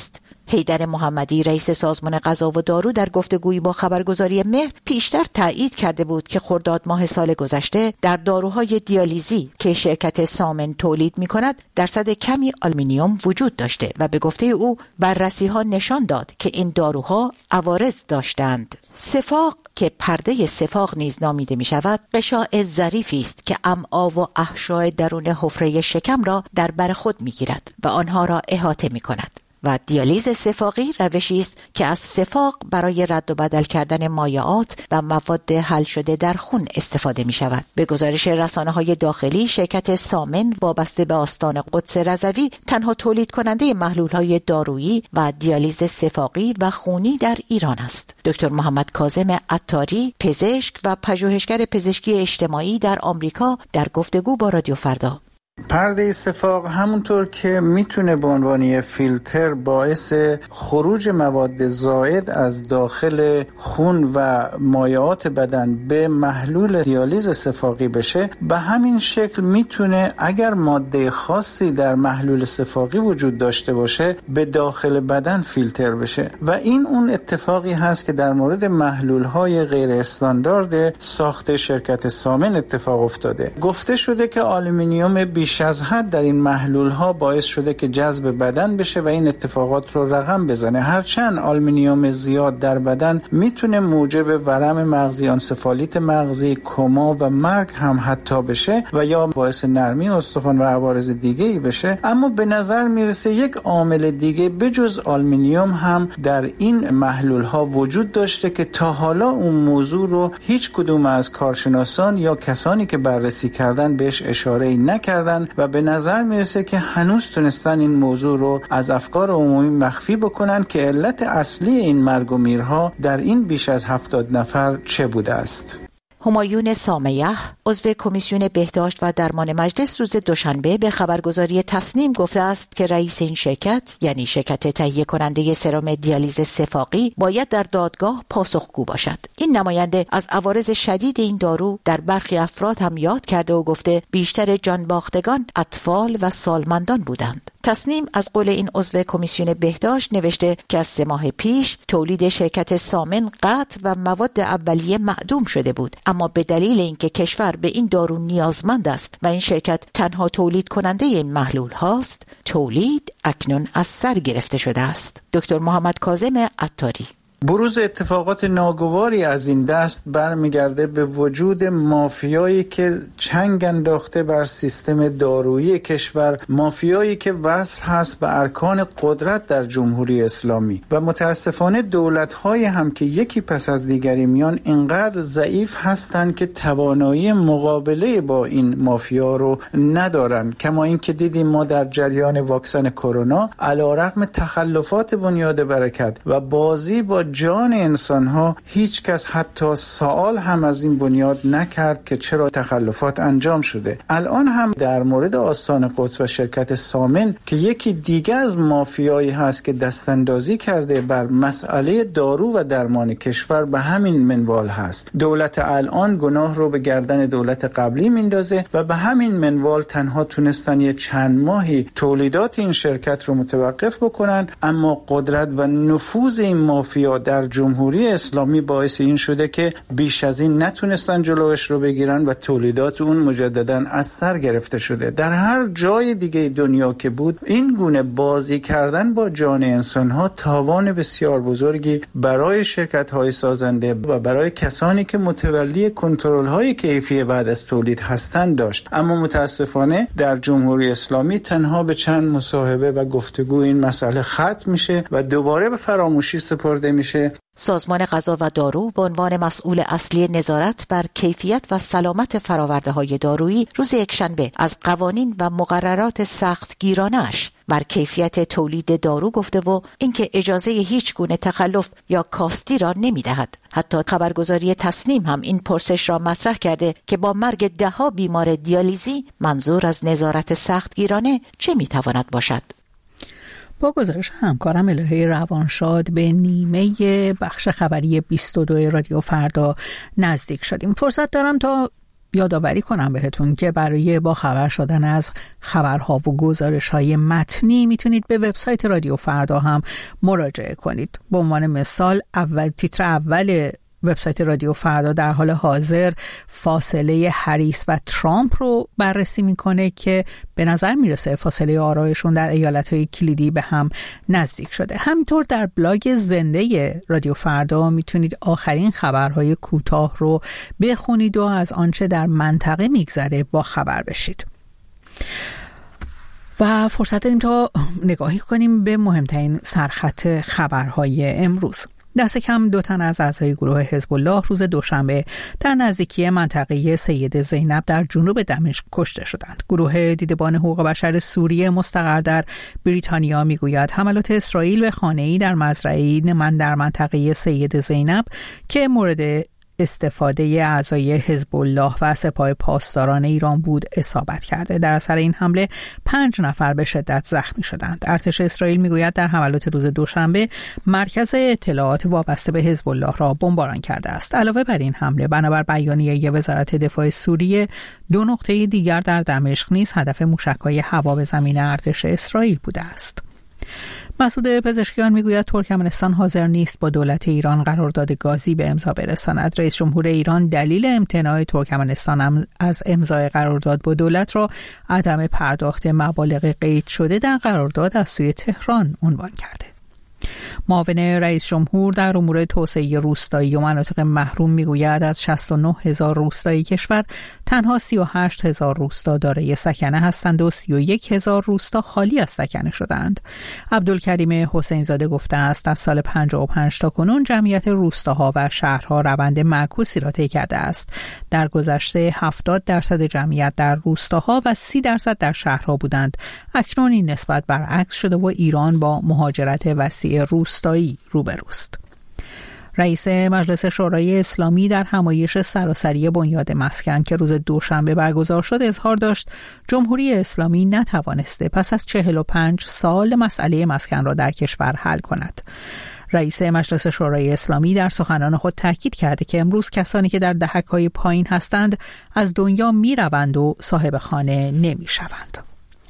حیدر محمدی رئیس سازمان غذا و دارو در گفتگویی با خبرگزاری مهر پیشتر تایید کرده بود که خرداد ماه سال گذشته در داروهای دیالیزی که شرکت سامن تولید می‌کند درصد کمی آلومینیوم وجود داشته و به گفته او بررسی‌ها نشان داد که این داروها عوارض داشتند. سفاق که پرده سفاق نیز نامیده می شود، غشاء ظریفی است که امعا و احشاء درون حفره شکم را در بر خود می گیرد و آنها را احاطه می کند. و دیالیز سفاقی روشی است که از سفاق برای رد و بدل کردن مایعات و مواد حل شده در خون استفاده می شود. به گزارش رسانه‌های داخلی، شرکت سامن وابسته به آستان قدس رضوی تنها تولید کننده محلول‌های دارویی و دیالیز سفاقی و خونی در ایران است. دکتر محمد کاظم عطاری، پزشک و پژوهشگر پزشکی اجتماعی در آمریکا، در گفتگو با رادیو فردا: پرده سفاق همونطور که میتونه به عنوان فیلتر باعث خروج مواد زائد از داخل خون و مایعات بدن به محلول دیالیز سفاقی بشه، به همین شکل میتونه اگر ماده خاصی در محلول سفاقی وجود داشته باشه به داخل بدن فیلتر بشه و این اون اتفاقی هست که در مورد محلول‌های غیر استاندارد ساخت شرکت سامن اتفاق افتاده. گفته شده که آلومینیوم بیش از حد در این محلول ها باعث شده که جذب بدن بشه و این اتفاقات رو رقم بزنه. هرچند آلومینیوم زیاد در بدن میتونه موجب ورم مغزی، آنسفالیت مغزی، کما و مرگ هم حتی بشه و یا باعث نرمی استخوان و عوارض دیگه ای بشه، اما به نظر میرسه یک عامل دیگه بجز آلومینیوم هم در این محلول ها وجود داشته که تا حالا اون موضوع رو هیچ کدوم از کارشناسان یا کسانی که بررسی کردن بهش اشاره نکردن و به نظر میرسه که هنوز تونستن این موضوع رو از افکار عمومی مخفی بکنن که علت اصلی این مرگ و میرها در این بیش از 70 نفر چه بوده است. همایون سامیه، عضو کمیسیون بهداشت و درمان مجلس، روز دوشنبه به خبرگزاری تصنیم گفته است که رئیس این شرکت، یعنی شرکت تهیه کننده سرم دیالیز سفاقی، باید در دادگاه پاسخگو باشد. این نماینده از عوارض شدید این دارو در برخی افراد هم یاد کرده و گفته بیشتر جانباختگان اطفال و سالمندان بودند. تصنیم از قول این عضو کمیسیون بهداشت نوشته که از 3 ماه پیش تولید شرکت سامن قطع و مواد اولیه معدوم شده بود، اما به دلیل اینکه کشور به این دارو نیازمند است و این شرکت تنها تولید کننده این محلول هاست، تولید اکنون از سر گرفته شده است. دکتر محمد کاظم عطاری: بروز اتفاقات ناگواری از این دست برمیگرده به وجود مافیایی که چنگ انداخته بر سیستم دارویی کشور، مافیایی که وصل هست به ارکان قدرت در جمهوری اسلامی و متاسفانه دولت‌های هم که یکی پس از دیگری میان اینقدر ضعیف هستند که توانایی مقابله با این مافیا رو ندارن. کما این که دیدیم ما در جریان واکسن کرونا علیرغم تخلفات بنیاد برکت و بازی با جان انسان‌ها، هیچ کس حتی سوال هم از این بنیاد نکرد که چرا تخلفات انجام شده. الان هم در مورد آستان قدس و شرکت سامن که یکی دیگه از مافیایی هست که دستاندازی کرده بر مسئله دارو و درمان کشور، به همین منوال هست. دولت الان گناه رو به گردن دولت قبلی میندازه و به همین منوال تنها تونستن یه چند ماهی تولیدات این شرکت رو متوقف بکنن، اما قدرت و نفوذ این مافیا در جمهوری اسلامی باعث این شده که بیش از این نتونستن جلوش رو بگیرن و تولیدات اون مجدداً از سر گرفته شده. در هر جای دیگه دنیا که بود، این گونه بازی کردن با جان انسان‌ها تاوان بسیار بزرگی برای شرکت‌های سازنده و برای کسانی که متولی کنترل‌های کیفی بعد از تولید هستند داشت. اما متاسفانه در جمهوری اسلامی تنها به چند مصاحبه و گفتگو این مسئله ختم میشه و دوباره به فراموشی سپرده میشه. سازمان غذا و دارو به عنوان مسئول اصلی نظارت بر کیفیت و سلامت فرآورده‌های دارویی روز یکشنبه از قوانین و مقررات سختگیرانه‌اش بر کیفیت تولید دارو گفته و اینکه اجازه هیچ گونه تخلف یا کاستی را نمی‌دهد. حتی خبرگزاری تصنیم هم این پرسش را مطرح کرده که با مرگ 10 بیمار دیالیزی منظور از نظارت سختگیرانه چه می‌تواند باشد؟ با گزارش همکارم الهه روانشاد به نیمه بخش خبری 22 رادیو فردا نزدیک شدیم. فرصت دارم تا یادآوری کنم بهتون که برای با خبر شدن از خبرها و گزارش‌های متنی میتونید به وبسایت رادیو فردا هم مراجعه کنید. به عنوان مثال تیتر اول وبسایت رادیو فردا در حال حاضر فاصله هریس و ترامپ رو بررسی میکنه که به نظر میرسه فاصله آرایشون در ایالت‌های کلیدی به هم نزدیک شده. همینطور در بلاگ زنده رادیو فردا میتونید آخرین خبرهای کوتاه رو بخونید و از آنچه در منطقه میگذره با خبر بشید. و فرصت داریم تا نگاهی کنیم به مهمترین سرخط خبرهای امروز. دست کم 2 تن از اعضای گروه حزب الله روز دوشنبه در نزدیکی منطقه سید زینب در جنوب دمشق کشته شدند. گروه دیدبان حقوق بشر سوریه مستقر در بریتانیا میگوید حملات اسرائیل به خانه‌ای در مزرعه‌ای در منطقه سید زینب که مورد استفاده اعضای حزب الله و سپاه پاسداران ایران بود اصابت کرده. در اثر این حمله 5 نفر به شدت زخمی شدند. ارتش اسرائیل میگوید در حملات روز دوشنبه مرکز اطلاعات وابسته به حزب الله را بمباران کرده است. علاوه بر این حمله بنابر بیانیه وزارت دفاع سوریه 2 نقطه دیگر در دمشق نیز هدف موشک‌های هوا به زمین ارتش اسرائیل بوده است. مسعود پزشکیان میگوید ترکمنستان حاضر نیست با دولت ایران قرارداد گازی به امضا برساند. رئیس جمهور ایران دلیل امتناع ترکمنستان از امضای قرارداد با دولت را عدم پرداخت مبالغ قید شده در قرارداد از سوی تهران عنوان کرده. معاون رئیس جمهور در امور توسعه روستایی و مناطق محروم میگوید از 69,000 روستای کشور تنها 38,000 روستا دارای سکنه هستند و 31,000 روستا خالی از سکنه شدند. عبدالکریم حسین زاده گفته است از سال 55 تا کنون جمعیت روستاها و شهرها روند معکوسی را طی کرده است. در گذشته 70% جمعیت در روستاها و 30% در شهرها بودند. اکنون این نسبت برعکس شده و ایران با مهاجرت وسیع روستایی روبروست. رئیس مجلس شورای اسلامی در همایش سراسری بنیاد مسکن که روز دوشنبه برگزار شد اظهار داشت جمهوری اسلامی نتوانسته پس از 45 سال مسئله مسکن را در کشور حل کند. رئیس مجلس شورای اسلامی در سخنان خود تاکید کرده که امروز کسانی که در دهک‌های پایین هستند از دنیا می‌روند و صاحب خانه نمی‌شوند.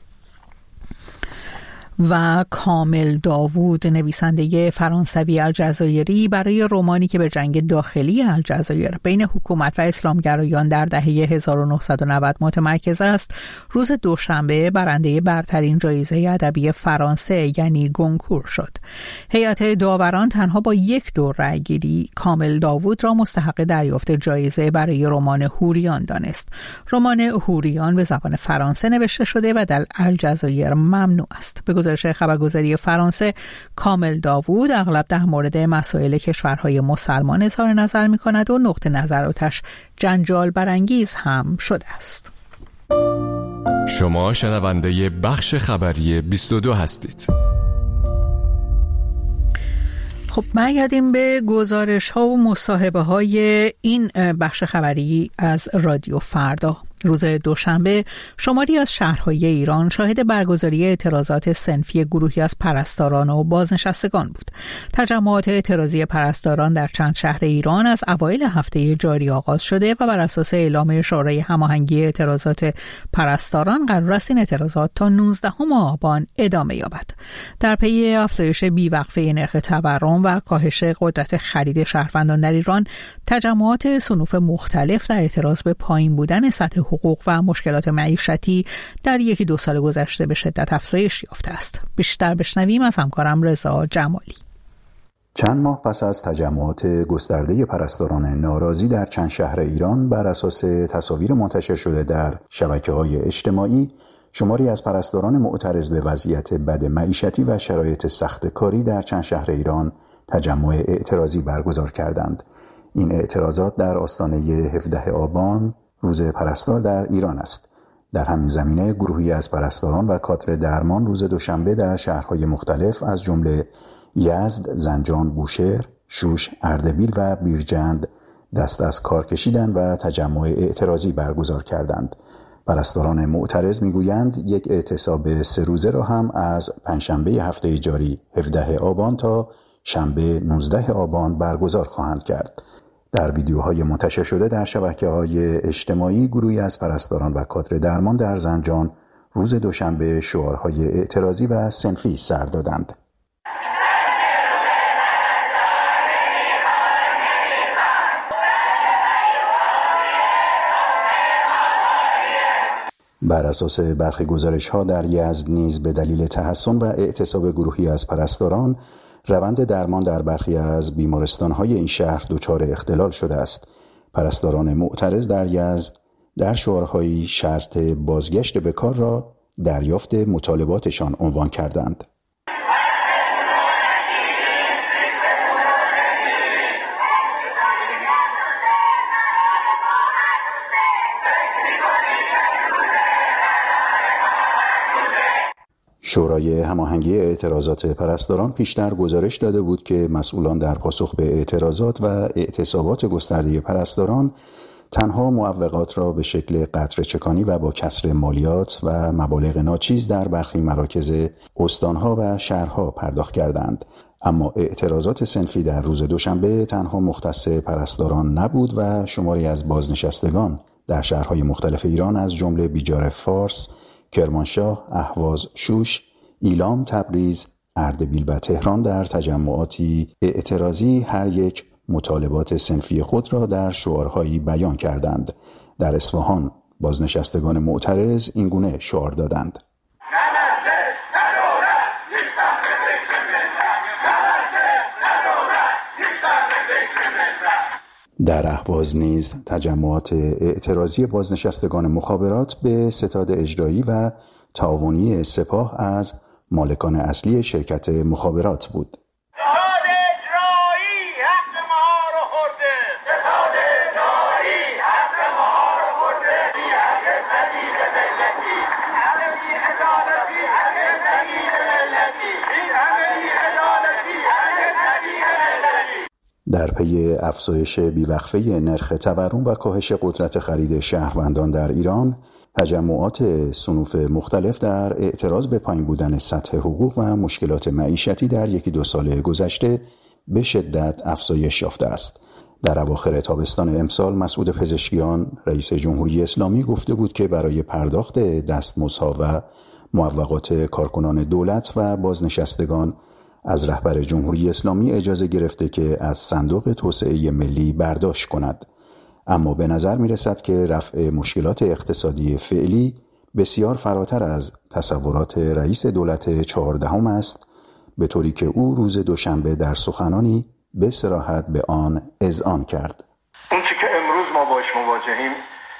و کامل داوود نویسنده فرانسوی الجزایری برای رمانی که به جنگ داخلی الجزایر بین حکومت و اسلامگرایان در دهه 1990 متمرکز است روز دوشنبه برنده برترین جایزه ادبی فرانسه یعنی گونکور شد. هیئت داوران تنها با 1 دور رأیگیری کامل داوود را مستحق دریافت جایزه برای رمان هوریان دانست. رمان هوریان به زبان فرانسه نوشته شده و در الجزایر ممنوع است. به گزارش خبرگزاری فرانسه کامل داوود اغلب در مورد مسائل کشورهای مسلمان اظهار نظر می‌کند و نقطه نظراتش جنجال برانگیز هم شده است. شما شنونده بخش خبری 22 هستید. خب برگردیم به گزارش ها و مصاحبه های این بخش خبری از رادیو فردا. روز دوشنبه شماری از شهرهای ایران شاهد برگزاری اعتراضات صنفی گروهی از پرستاران و بازنشستگان بود. تجمعات اعتراضی پرستاران در چند شهر ایران از اوایل هفته جاری آغاز شده و بر اساس اعلام شورای هماهنگی اعتراضات پرستاران قرار است این اعتراضات تا 19 آبان ادامه یابد. در پی افزایش بیوقفه نرخ تورم و کاهش قدرت خرید شهروندان در ایران، تجمعات صنوف مختلف در اعتراض به پایین بودن سطح حقوق و مشکلات معیشتی در 1-2 سال گذشته به شدت افزایش یافته است. بیشتر بشنویم از همکارم رضا جمالی. چند ماه پس از تجمعات گسترده پرستاران ناراضی در چند شهر ایران بر اساس تصاویر منتشر شده در شبکه‌های اجتماعی، شماری از پرستاران معترض به وضعیت بد معیشتی و شرایط سخت کاری در چند شهر ایران تجمع اعتراضی برگزار کردند. این اعتراضات در آستانه 17 آبان روز پرستار در ایران است. در همین زمینه گروهی از پرستاران و کادر درمان روز دوشنبه در شهرهای مختلف از جمله یزد، زنجان، بوشهر، شوش، اردبیل و بیرجند دست از کار کشیدند و تجمع اعتراضی برگزار کردند. پرستاران معترض میگویند یک اعتصاب 3 روزه را هم از پنجشنبه هفته جاری 17 آبان تا شنبه 19 آبان برگزار خواهند کرد. در ویدیوهای منتشر شده در شبکه‌های اجتماعی، گروهی از پرستاران و کادر درمان در زنجان روز دوشنبه شعارهای اعتراضی و صنفی سر دادند. بر اساس برخی گزارش‌ها در یزد نیز به دلیل تحسن و اعتصاب گروهی از پرستاران، روند درمان در برخی از بیمارستان‌های این شهر دچار اختلال شده است. پرستاران معترض در یزد در شعارهایی شرط بازگشت به کار را دریافت مطالباتشان عنوان کردند. شورای هماهنگی اعتراضات پرستاران پیشتر گزارش داده بود که مسئولان در پاسخ به اعتراضات و اعتصابات گسترده پرستاران تنها معوقات را به شکل قطره‌چکانی و با کسر مالیات و مبالغ ناچیز در برخی مراکز استانها و شهرها پرداخت کردند. اما اعتراضات صنفی در روز دوشنبه تنها مختص پرستاران نبود و شماری از بازنشستگان در شهرهای مختلف ایران از جمله بیجار فارس، کرمانشاه، اهواز، شوش، ایلام، تبریز، اردبیل و تهران در تجمعاتی اعتراضی هر یک مطالبات صنفی خود را در شعارهایی بیان کردند. در اصفهان بازنشستگان معترض این گونه شعار دادند: در اهواز نیز تجمعات اعتراضی بازنشستگان مخابرات به ستاد اجرایی و تعاونی سپاه از مالکان اصلی شرکت مخابرات بود. در پی افزایش بیوقفه نرخ تورم و کاهش قدرت خرید شهروندان در ایران، تجمعات صنوف مختلف در اعتراض به پایین بودن سطح حقوق و مشکلات معیشتی در 1-2 سال گذشته به شدت افزایش یافته است. در اواخر تابستان امسال مسعود پزشکیان، رئیس جمهوری اسلامی، گفته بود که برای پرداخت دستمزدها و معوقات کارکنان دولت و بازنشستگان از رهبر جمهوری اسلامی اجازه گرفته که از صندوق توسعه ملی برداشت کند. اما به نظر می رسد که رفع مشکلات اقتصادی فعلی بسیار فراتر از تصورات رئیس دولت 14 است، به طوری که او روز دوشنبه در سخنانی به صراحت به آن اذعان کرد. اون چی که امروز ما باش مواجهیم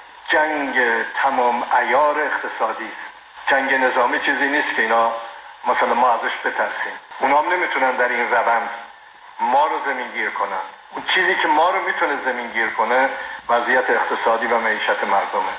جنگ تمام عیار اقتصادی است. جنگ نظامی چیزی نیست که اینا مثلا ما ازش بترسیم. اونا هم نمیتونن در این روند ما رو زمینگیر کنن. اون چیزی که ما رو میتونه زمینگیر کنه وضعیت اقتصادی و معیشت مردمه.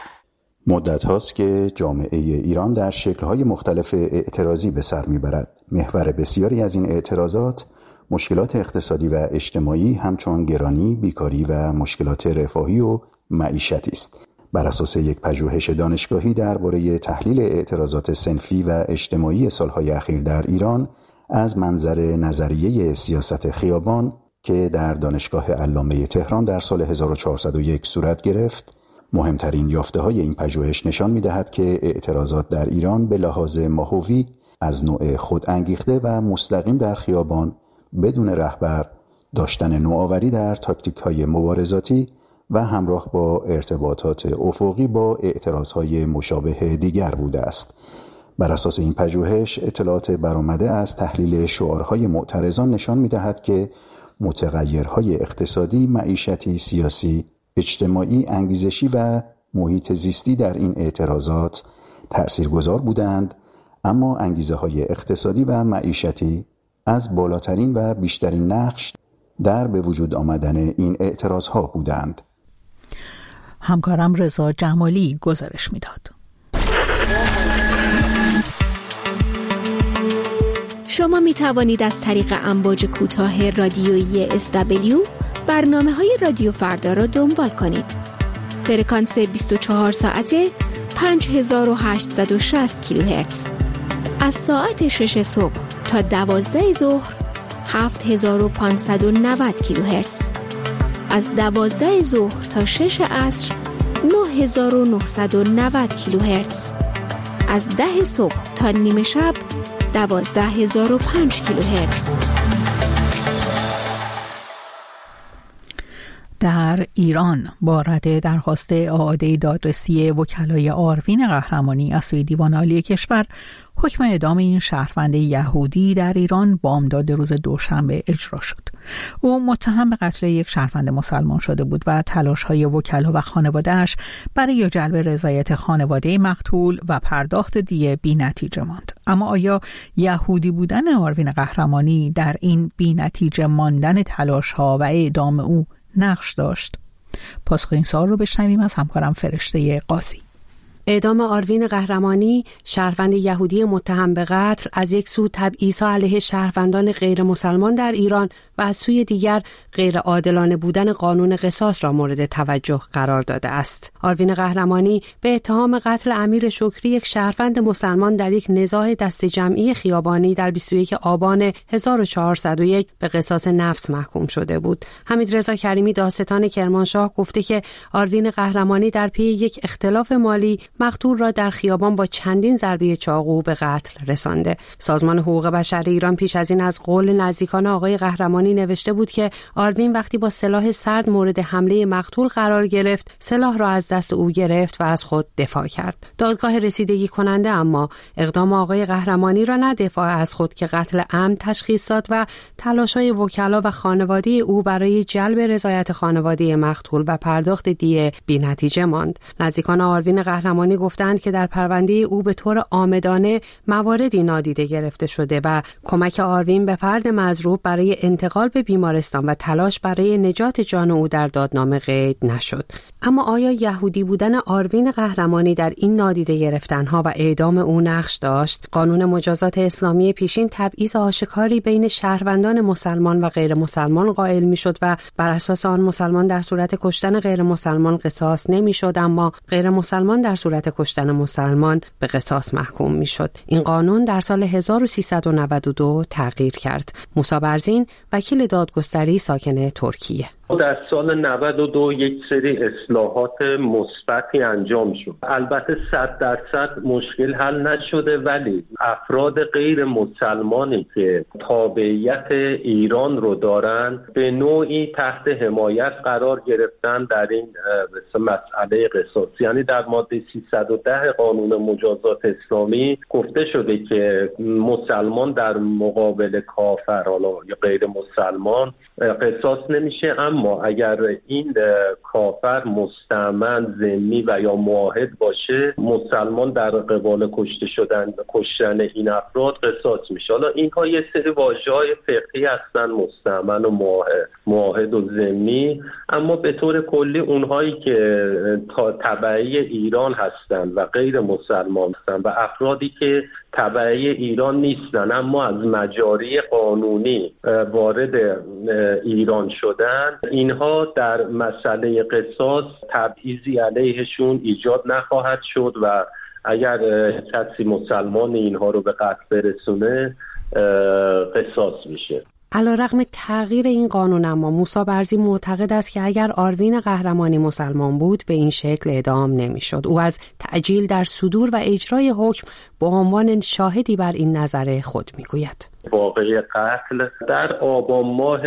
مدت هاست که جامعه ایران در شکل‌های مختلف اعتراضی به سر میبرد. محور بسیاری از این اعتراضات مشکلات اقتصادی و اجتماعی همچون گرانی، بیکاری و مشکلات رفاهی و معیشتی است. بر اساس یک پژوهش دانشگاهی درباره تحلیل اعتراضات صنفی و اجتماعی سالهای اخیر در ایران از منظر نظریه سیاست خیابان که در دانشگاه علامه تهران در سال 1401 صورت گرفت، مهمترین یافته‌های این پژوهش نشان می‌دهد که اعتراضات در ایران به لحاظ ماهوی از نوع خودانگیخته و مستقیم در خیابان بدون رهبر، داشتن نوآوری در تاکتیک‌های مبارزاتی و همراه با ارتباطات افقی با اعتراضهای مشابه دیگر بوده است. بر اساس این پژوهش، اطلاعات برآمده از تحلیل شعارهای معترضان نشان می‌دهد که متغیرهای اقتصادی، معیشتی، سیاسی، اجتماعی، انگیزشی و محیط زیستی در این اعتراضات تأثیرگذار بودند، اما انگیزه‌های اقتصادی و معیشتی از بالاترین و بیشترین نقش در به وجود آمدن این اعتراضها بودند. همکارم رضا جمالی گزارش میداد. شما می توانید از طریق امواج کوتاه رادیویی SW برنامه‌های رادیو فردا را دنبال کنید. فرکانس 24 ساعته 5860 کیلوهرتز. از ساعت 6 صبح تا 12 ظهر 7590 کیلوهرتز. از 12 ظهر تا 6 عصر 9990 کیلوهرتز، از 10 صبح تا نیمه شب 12005 کیلوهرتز. در ایران با رد درخواست اعاده دادرسی وکلای آروین قهرمانی از سوی دیوان عالی کشور، حکم اعدام این شهروند یهودی در ایران بامداد روز دوشنبه اجرا شد. او متهم به قتل یک شهروند مسلمان شده بود و تلاش‌های وکلا و خانواده‌اش برای جلب رضایت خانواده مقتول و پرداخت دیه بی‌نتیجه ماند. اما آیا یهودی بودن آروین قهرمانی در این بی‌نتیجه ماندن تلاش‌ها و اعدام او نقش داشت؟ پاسخ این سوال رو بشنویم از همکارم فرشته قاضی. اعدام آروین قهرمانی، شهروند یهودی متهم به قتل، از یک سو تبعیض علیه شهروندان غیر مسلمان در ایران و از سوی دیگر غیر عادلانه بودن قانون قصاص را مورد توجه قرار داده است. آروین قهرمانی به اتهام قتل امیر شکری، یک شهروند مسلمان، در یک نزاع دست جمعی خیابانی در 21 آبان 1401 به قصاص نفس محکوم شده بود. حمیدرضا کریمی، دادستان کرمانشاه، گفته که آروین قهرمانی در پی یک اختلاف مالی مقتول را در خیابان با چندین ضربه چاقو به قتل رسانده. سازمان حقوق بشر ایران پیش از این از قول نزدیکان آقای قهرمانی نوشته بود که آروین وقتی با سلاح سرد مورد حمله مقتول قرار گرفت، سلاح را از دست او گرفت و از خود دفاع کرد. دادگاه رسیدگی کننده اما اقدام آقای قهرمانی را نه دفاع از خود که قتل عمد تشخیص داد و تلاش‌های وکلا و خانواده او برای جلب رضایت خانواده مقتول و پرداخت دیه بی‌نتیجه ماند. نزدیکان آروین قهرمانی گفتند که در پرونده او به طور عامدانه مواردی نادیده گرفته شده و کمک آروین به فرد مضروب برای انتقال به بیمارستان و تلاش برای نجات جان او در دادنامه قید نشد. اما آیا یهودی بودن آروین قهرمانی در این نادیده گرفتنها و اعدام او نقش داشت؟ قانون مجازات اسلامی پیشین تبعیض آشکاری بین شهروندان مسلمان و غیر مسلمان قائل میشد و بر اساس آن مسلمان در صورت کشتن غیر مسلمان قصاص نمیشد، اما غیر مسلمان در صورت کشتن مسلمان به قصاص محکوم میشد. این قانون در سال 1392 تغییر کرد. موسی برزین، وکیل دادگستری ساکن ترکیه: در سال 92 یک سری اصلاحات مثبتی انجام شد. البته 100% مشکل حل نشده، ولی افراد غیر مسلمانی که تابعیت ایران رو دارن به نوعی تحت حمایت قرار گرفتن در این مسئله قصاص. یعنی در ماده 310 قانون مجازات اسلامی گفته شده که مسلمان در مقابل کافر یا غیر مسلمان قصاص نمیشه، اما اگر این کافر مستعمن، ذمی و یا معاهد باشه، مسلمان در قبال کشتن این افراد قصاص میشه. حالا اینها یه سری واژه‌های فقهی هستن، مستعمن و معاهد و ذمی، اما به طور کلی اونهایی که تبعی ایران هستن و غیر مسلمان هستن و افرادی که تبعی ایران نیستن اما از مجاری قانونی وارد ایران شدن، اینها در مسئله قصاص تبعیضی علیهشون ایجاد نخواهد شد و اگر کسی مسلمان اینها رو به قتل برسونه قصاص میشه. علیرغم تغییر این قانون، اما موسی برزی معتقد است که اگر آروین قهرمانی مسلمان بود به این شکل اعدام نمیشد. او از تعجیل در صدور و اجرای حکم به عنوان شاهدی بر این نظر خود میگوید: واقعه قتل در آبان ماه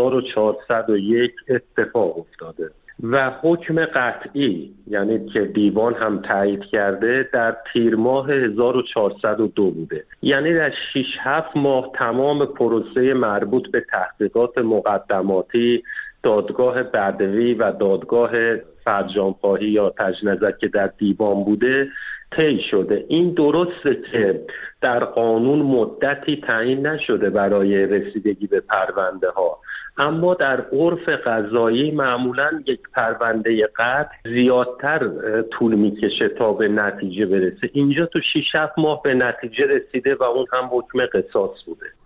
1401 اتفاق افتاده و حکم قطعی، یعنی که دیوان هم تایید کرده، در تیر ماه 1402 بوده. یعنی در 6-7 ماه تمام پروسه مربوط به تحقیقات مقدماتی، دادگاه بدوی و دادگاه فرجام‌خواهی یا تجنزک که در دیوان بوده طی شده. این درسته که در قانون مدتی تعیین نشده برای رسیدگی به پرونده ها، اما در عرف قضایی معمولا یک پرونده قتل زیادتر طول میکشه تا به نتیجه برسه. اینجا تو 6-7 ماه به نتیجه رسیده و اون هم حکم قصاص بوده.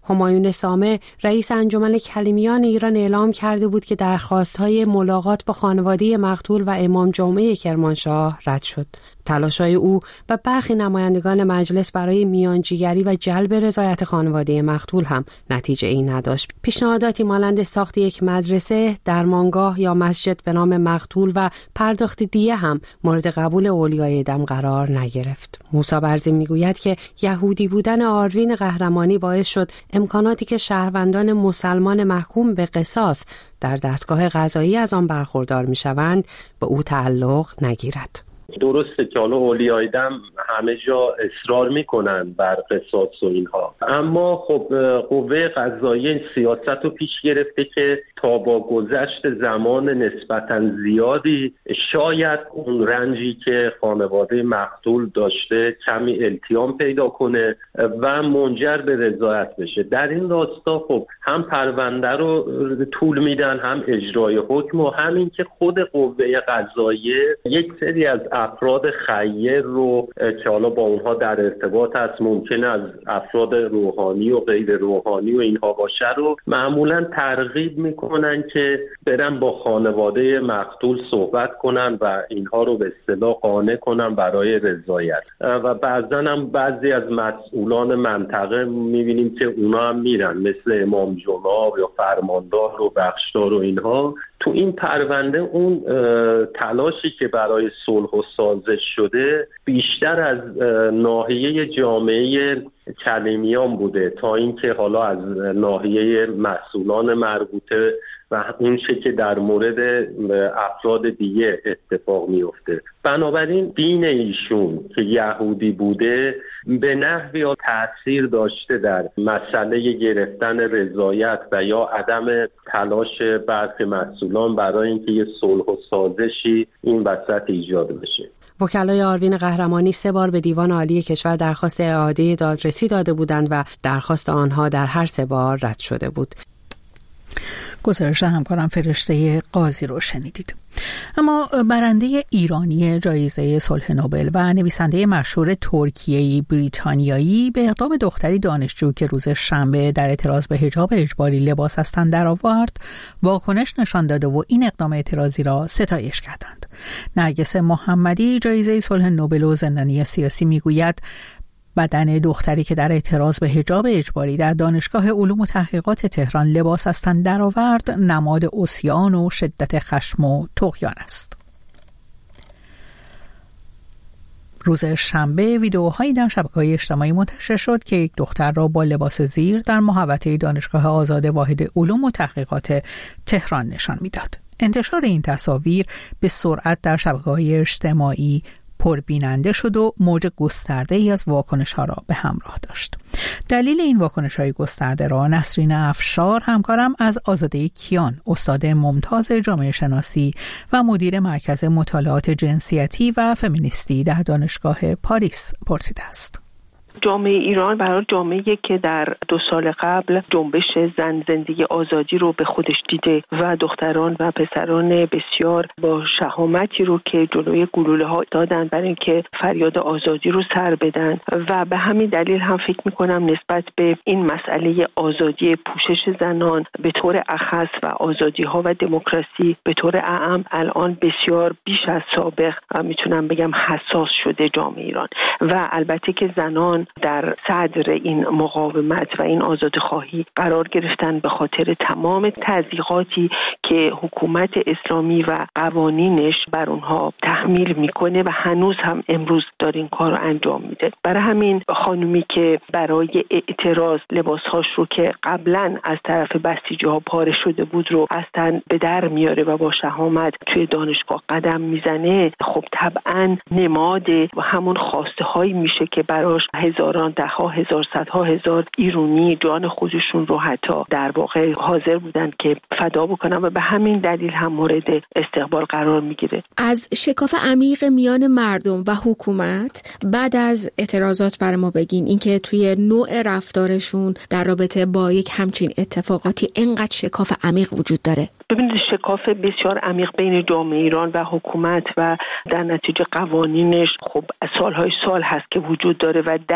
همایون سامع رئیس انجمن کلیمیان ایران اعلام کرده بود که درخواست‌های ملاقات با خانواده مقتول و امام جمعه کرمانشاه رد شد. تلاش‌های او و برخی نمایندگان مجلس برای میانجیگری و جلب رضایت خانواده مقتول هم نتیجه ای نداشت. پیشنهاداتی مانند ساخت یک مدرسه، درمانگاه یا مسجد به نام مقتول و پرداخت دیه هم مورد قبول اولیای دم قرار نگرفت. موسی برزین میگوید که یهودی بودن آروین قهرمانی باعث شد امکاناتی که شهروندان مسلمان محکوم به قصاص در دستگاه قضایی از آن برخوردار میشوند به او تعلق نگیرد. درسته که حالا اولیای دم همه جا اصرار میکنن بر قصاص و اینها، اما خب قوه قضاییه سیاست رو پیش گرفته که تا با گذشت زمان نسبتاً زیادی شاید اون رنجی که خانواده مقتول داشته کمی التیام پیدا کنه و منجر به رضایت بشه. در این راستا خب هم پرونده رو طول میدن، هم اجرای حکم و همین که خود قوه قضاییه یک سری از افراد خیر رو که حالا با اونها در ارتباط هست، ممکنه از افراد روحانی و غیر روحانی و اینها باشه، رو معمولا ترغیب میکنن که برن با خانواده مقتول صحبت کنن و اینها رو به اصطلاح قانع کنن برای رضایت. و بعضا هم بعضی از مسئولان منطقه میبینیم که اونا هم میرن، مثل امام جمعه یا فرماندار و بخشدار و اینها. تو این پرونده اون تلاشی که برای صلح و سازش شده بیشتر از ناحیه جامعه کلیمیان بوده تا اینکه حالا از ناحیه مسئولان مربوطه و اون چه که در مورد افراد دیگه اتفاق میفته. بنابراین دین ایشون که یهودی بوده به نحوی تأثیر داشته در مسئله گرفتن رضایت و یا عدم تلاش برخی مسئولان برای اینکه یه صلح و سازشی این وسط ایجاد بشه. وکلای آروین قهرمانی 3 بار به دیوان عالی کشور درخواست اعاده دادرسی داده بودند و درخواست آنها در هر 3 بار رد شده بود. گزارش همکارم فرشته قاضی رو شنیدید. اما برنده ایرانی جایزه صلح نوبل و نویسنده مشهور ترکیه‌ای بریتانیایی به اقدام دختری دانشجو که روز شنبه در اعتراض به حجاب اجباری لباس از تن درآورد واکنش نشان داده و این اقدام اعتراضی را ستایش کردند. نرگس محمدی جایزه صلح نوبل و زندانی سیاسی میگوید بدن دختری که در اعتراض به حجاب اجباری در دانشگاه علوم و تحقیقات تهران لباس از تن درآورد نماد عصیان و شدت خشم و طغیان است. روز شنبه ویدئوهایی در شبکه‌های اجتماعی منتشر شد که یک دختر را با لباس زیر در محوطه دانشگاه آزاد واحد علوم و تحقیقات تهران نشان می‌داد. انتشار این تصاویر به سرعت در شبکه‌های اجتماعی پربیننده شد و موج گسترده‌ای از واکنش‌ها را به همراه داشت. دلیل این واکنش‌های گسترده را نسرین افشار همکارم از آزاده کیان، استاد ممتاز جامعه شناسی و مدیر مرکز مطالعات جنسیتی و فمینیستی در دانشگاه پاریس پرسیده است. جامعه ایران برای جامعه‌ای که در 2 سال قبل جنبش زن زندگی آزادی رو به خودش دیده و دختران و پسران بسیار با شهامتی رو که جلوی گلوله‌ها دادن برای اینکه فریاد آزادی رو سر بدن و به همین دلیل هم فکر می‌کنم نسبت به این مسئله آزادی پوشش زنان به طور اخص و آزادی‌ها و دموکراسی به طور اعم الان بسیار بیش از سابق میتونم بگم حساس شده جامعه ایران و البته که زنان در صدر این مقاومت و این آزادی‌خواهی قرار گرفتن به خاطر تمام تضییقاتی که حکومت اسلامی و قوانینش بر اونها تحمیل میکنه و هنوز هم امروز داره این کار رو انجام میده. برای همین خانومی که برای اعتراض لباسهاش رو که قبلا از طرف بسیجی‌ها پاره شده بود رو از تن به در میاره و با شهامت توی دانشگاه قدم میزنه، خب طبعا نماد و همون خواسته هایی میشه که براش هزاران، ده‌ها هزار، صدها هزار ایرانی جان خودشون رو حتی در واقع حاضر بودن که فدا بکنن و به همین دلیل هم مورد استقبال قرار میگیره. از شکاف عمیق میان مردم و حکومت بعد از اعتراضات برای ما بگین، اینکه توی نوع رفتارشون در رابطه با یک همچین اتفاقاتی اینقدر شکاف عمیق وجود داره. ببینید شکاف بسیار عمیق بین جامعه ایران و حکومت و در نتیجه قوانینش خب سالهای سال هست که وجود داره و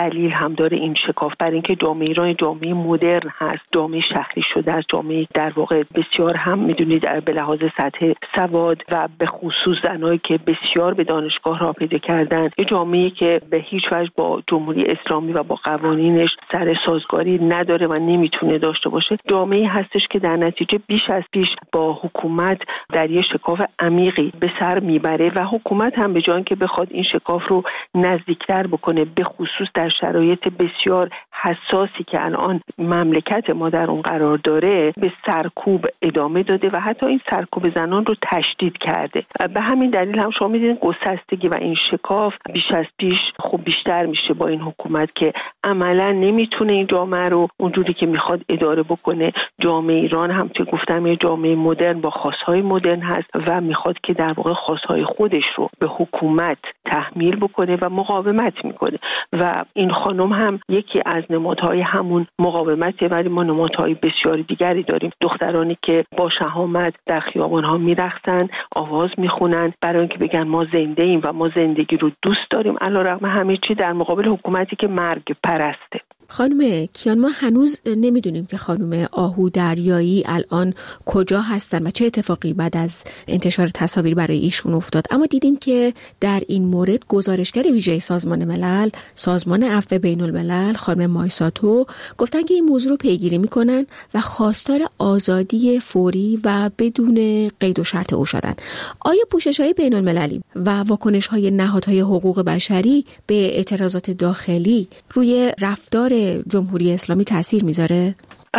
دلیل هم داره این شکاف، برای اینکه جامعه ایران جامعه مدرن هست، جامعه شهری شده است، جامعه در واقع بسیار هم میدونید به لحاظ سطح سواد و به خصوص زنایی که بسیار به دانشگاه راه پیدا کردن، یه جامعه‌ای که به هیچ وجه با جمهوری اسلامی و با قوانینش سر سازگاری نداره و نمیتونه داشته باشه، جامعه‌ای هستش که در نتیجه بیش از پیش با حکومت در یه شکاف عمیقی به سر میبره و حکومت هم به جای اینکه بخواد این شکاف رو نزدیکتر بکنه، به خصوص در شرایط بسیار حساسی که الان مملکت ما در اون قرار داره، به سرکوب ادامه داده و حتی این سرکوب زنان رو تشدید کرده. به همین دلیل هم شما می‌بینید گسستگی و این شکاف بیش از پیش بیشتر میشه با این حکومت که عملا نمیتونه این جامعه رو اونجوری که میخواد اداره بکنه. جامعه ایران هم که گفتم یه جامعه مدرن با خواست‌های مدرن هست و میخواد که در واقع خواست‌های خودش رو به حکومت تحمیل بکنه و مقاومت میکنه و این خانم هم یکی از نمادهای همون مقاومته، ولی ما نمادهای بسیاری دیگری داریم. دخترانی که با شهامت در خیابان‌ها میرقصن، آواز میخونن برای اینکه بگن ما زنده ایم و ما زندگی رو دوست داریم علیرغم همه چی، در مقابل حکومتی که مرگ پرسته. خانم کیان، ما هنوز نمیدونیم که خانم آهو دریایی الان کجا هستن و چه اتفاقی بعد از انتشار تصاویر برای ایشون افتاد، اما دیدیم که در این مورد گزارشگر ویژه سازمان ملل، سازمان عفو بین الملل، خانم مایساتو گفتن که این موضوع رو پیگیری میکنن و خواستار آزادی فوری و بدون قید و شرط او شدن. آیا پوشش‌های بین المللی و واکنش‌های نهادهای حقوق بشری به اعتراضات داخلی روی رفتار جمهوری اسلامی تأثیر میذاره؟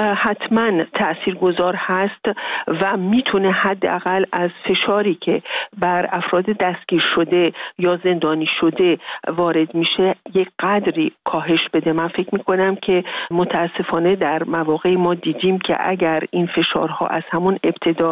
حتما تأثیرگذار هست و میتونه حداقل از فشاری که بر افراد دستگیر شده یا زندانی شده وارد میشه یک قدری کاهش بده. من فکر میکنم که متاسفانه در مواقعی ما دیدیم که اگر این فشارها از همون ابتدا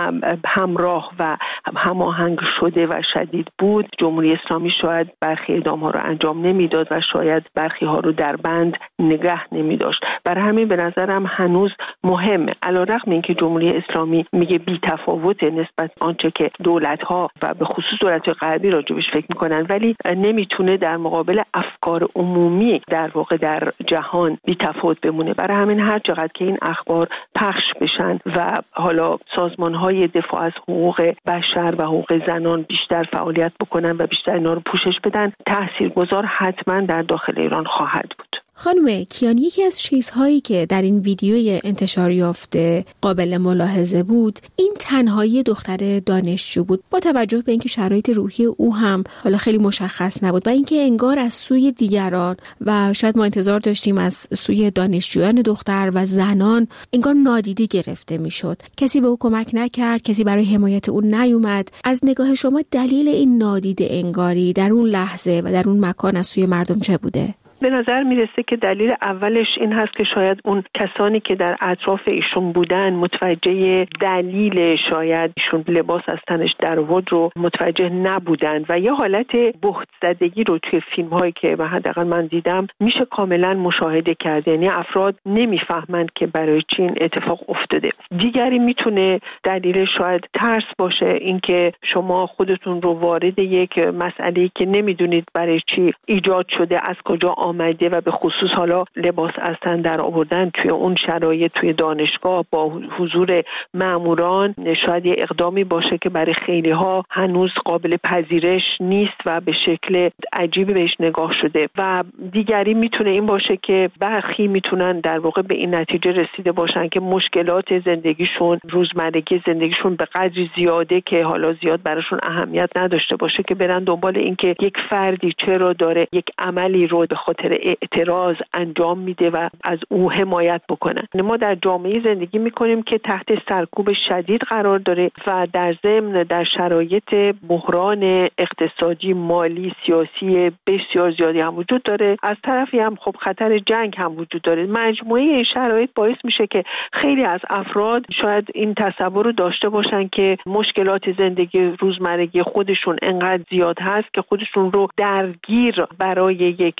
همراه و هماهنگ شده و شدید بود، جمهوری اسلامی شاید برخی اعدام‌ها رو انجام نمیداد و شاید برخی ها رو در بند نگه نمیداشت. برای همین به نظرم هنوز مهمه، علیرغم اینکه جمهوری اسلامی میگه بی‌تفاوت نسبت آنچه که دولت‌ها و به خصوص دولت‌های غربی راجبش فکر میکنن، ولی نمیتونه در مقابل افکار عمومی در واقع در جهان بی‌تفاوت بمونه. برای همین هر چقدر که این اخبار پخش بشن و حالا سازمان‌های دفاع از حقوق بشر و حقوق زنان بیشتر فعالیت بکنن و بیشتر اینا رو پوشش بدن، تاثیرگذار حتما در داخل ایران خواهد بود. خانم کیان، یکی از چیزهایی که در این ویدیوی انتشار یافته قابل ملاحظه بود این تنهایی دختر دانشجو بود، با توجه به اینکه شرایط روحی او هم حالا خیلی مشخص نبود و اینکه انگار از سوی دیگران و شاید ما انتظار داشتیم از سوی دانشجویان دختر و زنان انگار نادیده گرفته میشد. کسی به او کمک نکرد، کسی برای حمایت او نیومد. از نگاه شما دلیل این نادیده انگاری در اون لحظه و در اون مکان از سوی مردم چه بوده؟ به نظر میرسه که دلیل اولش این هست که شاید اون کسانی که در اطراف ایشون بودن متوجه دلیل شاید ایشون لباس از تنش در آورد رو متوجه نبودن و یه حالت بهت زدگی رو توی فیلم هایی که حداقل من دیدم میشه کاملا مشاهده کرد. یعنی افراد نمیفهمند که برای چی این اتفاق افتاده. دیگری میتونه دلیل شاید ترس باشه، اینکه شما خودتون رو وارد یک مسئله‌ای که نمیدونید برای چی ایجاد شده، از کجا آمده و به خصوص حالا لباس از تن در آوردن توی اون شرایط توی دانشگاه با حضور ماموران شاید یه اقدامی باشه که برای خیلی ها هنوز قابل پذیرش نیست و به شکل عجیبی بهش نگاه شده. و دیگری میتونه این باشه که برخی میتونن در واقع به این نتیجه رسیده باشن که مشکلات زندگیشون، روزمرگی زندگیشون به قدری زیاده که حالا زیاد براشون اهمیت نداشته باشه که برن دنبال این که یک فردی چرا داره یک عملی رو به خاطر اعتراض انجام میده و از او حمایت بکنن. ما در جامعه زندگی میکنیم که تحت سرکوب شدید قرار داره و در ضمن در شرایط بحران اقتصادی، مالی، سیاسی بسیار زیادی هم وجود داره. از طرفی هم خب خطر جنگ هم وجود داره. مجموعه این شرایط باعث میشه که خیلی از افراد شاید این تصور رو داشته باشن که مشکلات زندگی روزمرگی خودشون انقدر زیاد هست که خودشون رو درگیر برای یک مثلا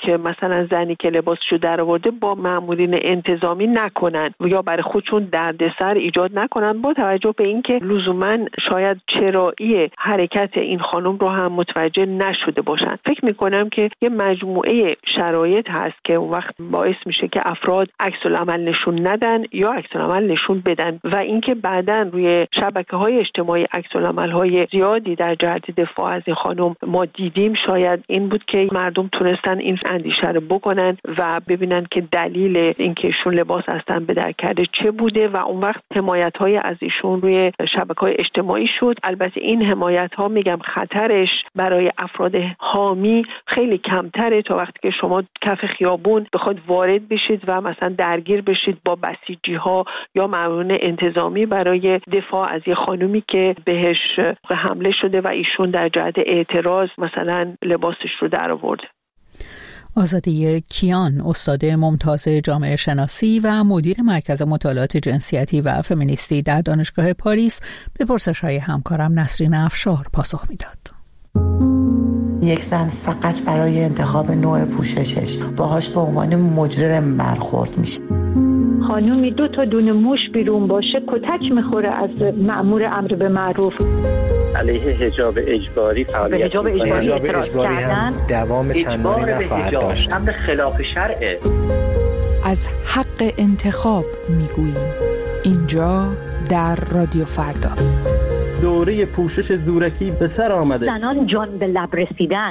مثلا زنی که لباسشو درآورده با مامورین انتظامی نکنن یا برای خودشون دردسر ایجاد نکنن، با توجه به اینکه لزوما شاید چرایی حرکت این خانم رو هم متوجه نشده باشن. فکر میکنم که یه مجموعه شرایط هست که اون وقت باعث میشه که افراد عکس‌العمل نشون ندن یا عکس‌العمل نشون بدن و اینکه بعداً روی شبکه‌های اجتماعی عکس‌العمل‌های زیادی در جهت دفاع از این خانم ما دیدیم. شاید این بود که مردم تونستن این اندیشه رو بکنن و ببینن که دلیل اینکه ایشون لباس هستن به در کرده چه بوده و اون وقت حمایت‌های از ایشون روی شبکه‌های اجتماعی شد. البته این حمایت‌ها میگم خطرش برای افراد حامی خیلی کمتره تا وقتی که شما کف خیابون بخواد وارد بشید و مثلا درگیر بشید با بسیجی‌ها یا مامورین انتظامی برای دفاع از یه خانومی که بهش حمله شده و ایشون در جهت اعتراض مثلا لباسش رو درآورده. آزادی کیان، استاد ممتاز جامعه شناسی و مدیر مرکز مطالعات جنسیتی و فمینیستی در دانشگاه پاریس، به پرسش‌های همکارم نسرین افشار پاسخ میداد. یک زن فقط برای انتخاب نوع پوششش باهاش به عنوان مجرم برخورد میشه. خانومی 2 تا دونه موش بیرون باشه کتک میخوره از مأمور امر به معروف. علیه حجاب اجباری فعالیت حجاب اجباری هم دوام چندانی نخواهد داشت. امر خلاف شرعه. از حق انتخاب میگوییم اینجا در رادیو فردا. دوره پوشش زورکی به سر آمده. زنان جان به لب رسیدن.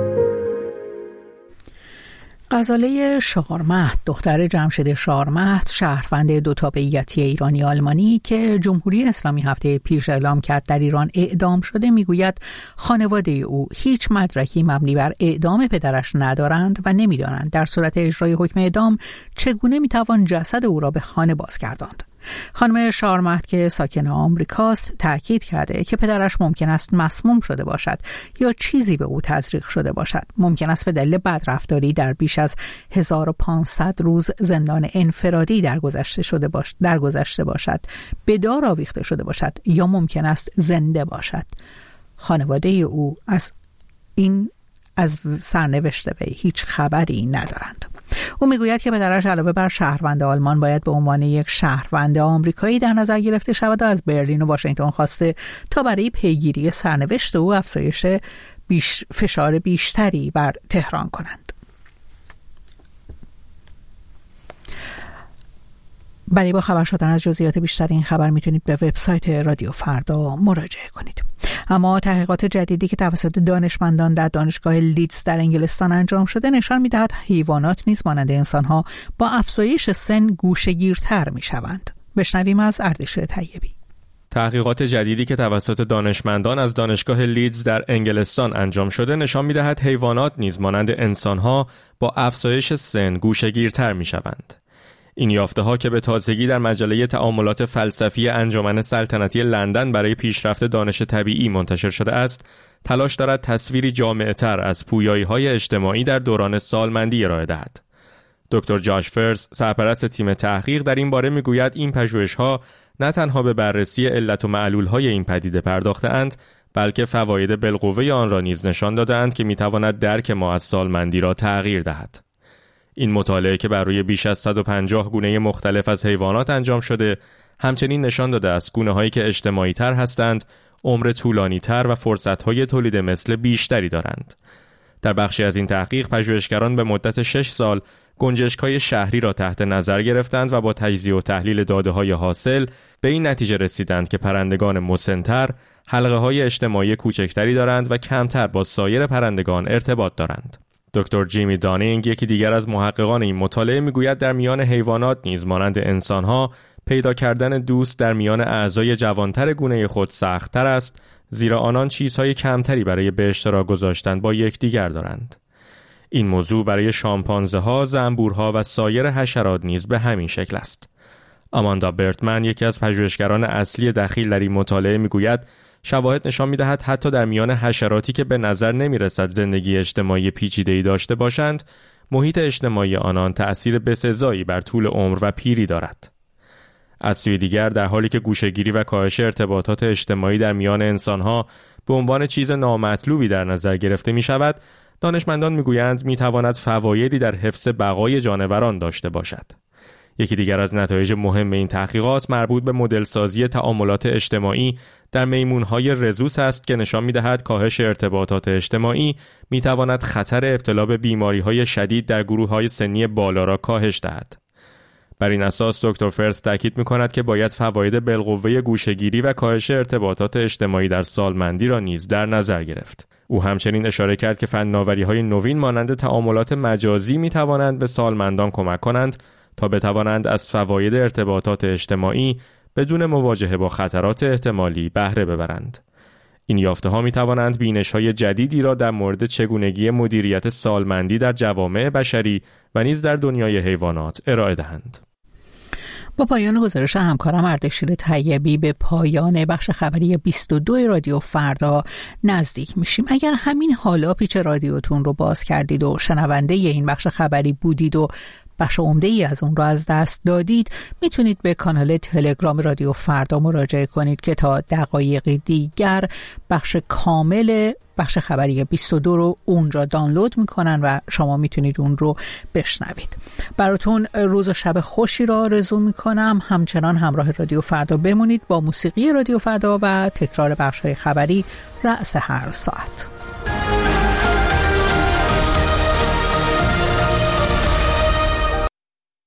غزاله شارمهد، دختر جمشید شارمهد، شهروند 2 تابعیتی ایرانی آلمانی که جمهوری اسلامی هفته پیش اعلام کرد در ایران اعدام شده، میگوید خانواده او هیچ مدرکی مبنی بر اعدام پدرش ندارند و نمیدانند در صورت اجرای حکم اعدام چگونه میتوان جسد او را به خانه بازگرداند. خانم شارمهد که ساکن آمریکاست تأکید کرده که پدرش ممکن است مسموم شده باشد یا چیزی به او تزریق شده باشد. ممکن است به دلیل بدرفتاری در بیش از 1500 روز زندان انفرادی درگذشته باشد، به دار آویخته شده باشد یا ممکن است زنده باشد. خانواده او از سرنوشت وی هیچ خبری ندارند. او میگوید که پدرش علاوه بر شهروند آلمان باید به عنوان یک شهروند آمریکایی در نظر گرفته شود و از برلین و واشنگتن خواسته تا برای پیگیری سرنوشت او افزایش فشار بیشتری بر تهران کنند. برای با خبر شدن از جزئیات بیشتر این خبر میتونید به وبسایت رادیو فردا مراجعه کنید. اما تحقیقات جدیدی که توسط دانشمندان در دانشگاه لیدز در انگلستان انجام شده نشان میدهد حیوانات نیز مانند انسانها با افزایش سن گوشه‌گیرتر میشوند. بشنویم از اردشیر طیبی. تحقیقات جدیدی که توسط دانشمندان از دانشگاه لیدز در انگلستان انجام شده نشان میدهد حیوانات نیز مانند انسانها با افزایش سن گوشه‌گیرتر میشوند. این یافته‌ها که به تازگی در مجله تأملات فلسفی انجمن سلطنتی لندن برای پیشرفت دانش طبیعی منتشر شده است، تلاش دارد تصویری جامع‌تر از پویایی‌های اجتماعی در دوران سالمندی ارائه دهد. دکتر جاش فرز، سرپرست تیم تحقیق، در این باره میگوید این پژوهش‌ها نه تنها به بررسی علت و معلول‌های این پدیده پرداخته‌اند، بلکه فواید بالقوه آن را نیز نشان داده‌اند که می‌تواند درک ما از سالمندی را تغییر دهد. این مطالعه که بر روی بیش از 150 گونه مختلف از حیوانات انجام شده، همچنین نشان داده است گونه‌هایی که اجتماعی‌تر هستند، عمر طولانی‌تر و فرصت‌های تولید مثل بیشتری دارند. در بخشی از این تحقیق، پژوهشگران به مدت 6 سال گنجشک‌های شهری را تحت نظر گرفتند و با تجزیه و تحلیل داده‌های حاصل به این نتیجه رسیدند که پرندگان مسن‌تر حلقه‌های اجتماعی کوچکتری دارند و کمتر با سایر پرندگان ارتباط دارند. دکتر جیمی دانینگ، یکی دیگر از محققان این مطالعه، میگوید در میان حیوانات نیز مانند انسانها پیدا کردن دوست در میان اعضای جوانتر گونه خود سخت‌تر است، زیرا آنان چیزهای کمتری برای به اشتراک گذاشتن با یکدیگر دارند. این موضوع برای شامپانزه‌ها، زنبورها و سایر حشرات نیز به همین شکل است. آماندا برتمن، یکی از پژوهشگران اصلی دخیل در این مطالعه، میگوید شواهد نشان می‌دهد حتی در میان حشراتی که به نظر نمی‌رسد زندگی اجتماعی پیچیده‌ای داشته باشند، محیط اجتماعی آنان تأثیر بسزایی بر طول عمر و پیری دارد. از سوی دیگر، در حالی که گوشه‌گیری و کاهش ارتباطات اجتماعی در میان انسان‌ها به عنوان چیز نامطلوبی در نظر گرفته می‌شود، دانشمندان میگویند میتواند فوایدی در حفظ بقای جانوران داشته باشد. یکی دیگر از نتایج مهم این تحقیقات مربوط به مدل‌سازی تعاملات اجتماعی در میمون‌های رزوس است که نشان می‌دهد کاهش ارتباطات اجتماعی می‌تواند خطر ابتلا به بیماری‌های شدید در گروه‌های سنی بالا را کاهش دهد. بر این اساس دکتر فرست تاکید می‌کند که باید فواید بالقوه گوشه‌گیری و کاهش ارتباطات اجتماعی در سالمندی را نیز در نظر گرفت. او همچنین اشاره کرد که فناوری‌های نوین مانند تعاملات مجازی می‌توانند به سالمندان کمک کنند تا بتوانند از فواید ارتباطات اجتماعی بدون مواجهه با خطرات احتمالی بهره ببرند. این یافته‌ها می‌توانند بینش‌های جدیدی را در مورد چگونگی مدیریت سالمندی در جوامع بشری و نیز در دنیای حیوانات ارائه دهند. با پایان گزارش همکارم اردشیر طیبی به پایان بخش خبری 22 رادیو فردا نزدیک میشیم. اگر همین حالا پیچ رادیوتون رو باز کردید و شنونده این بخش خبری بودید و بخش عمده‌ای از اون رو از دست دادید، میتونید به کانال تلگرام رادیو فردا مراجعه کنید که تا دقایقی دیگر بخش کامل بخش خبری 22 رو اونجا دانلود میکنن و شما میتونید اون رو بشنوید. براتون روز و شب خوشی را آرزو میکنم. همچنان همراه رادیو فردا بمونید با موسیقی رادیو فردا و تکرار بخش‌های خبری رأس هر ساعت.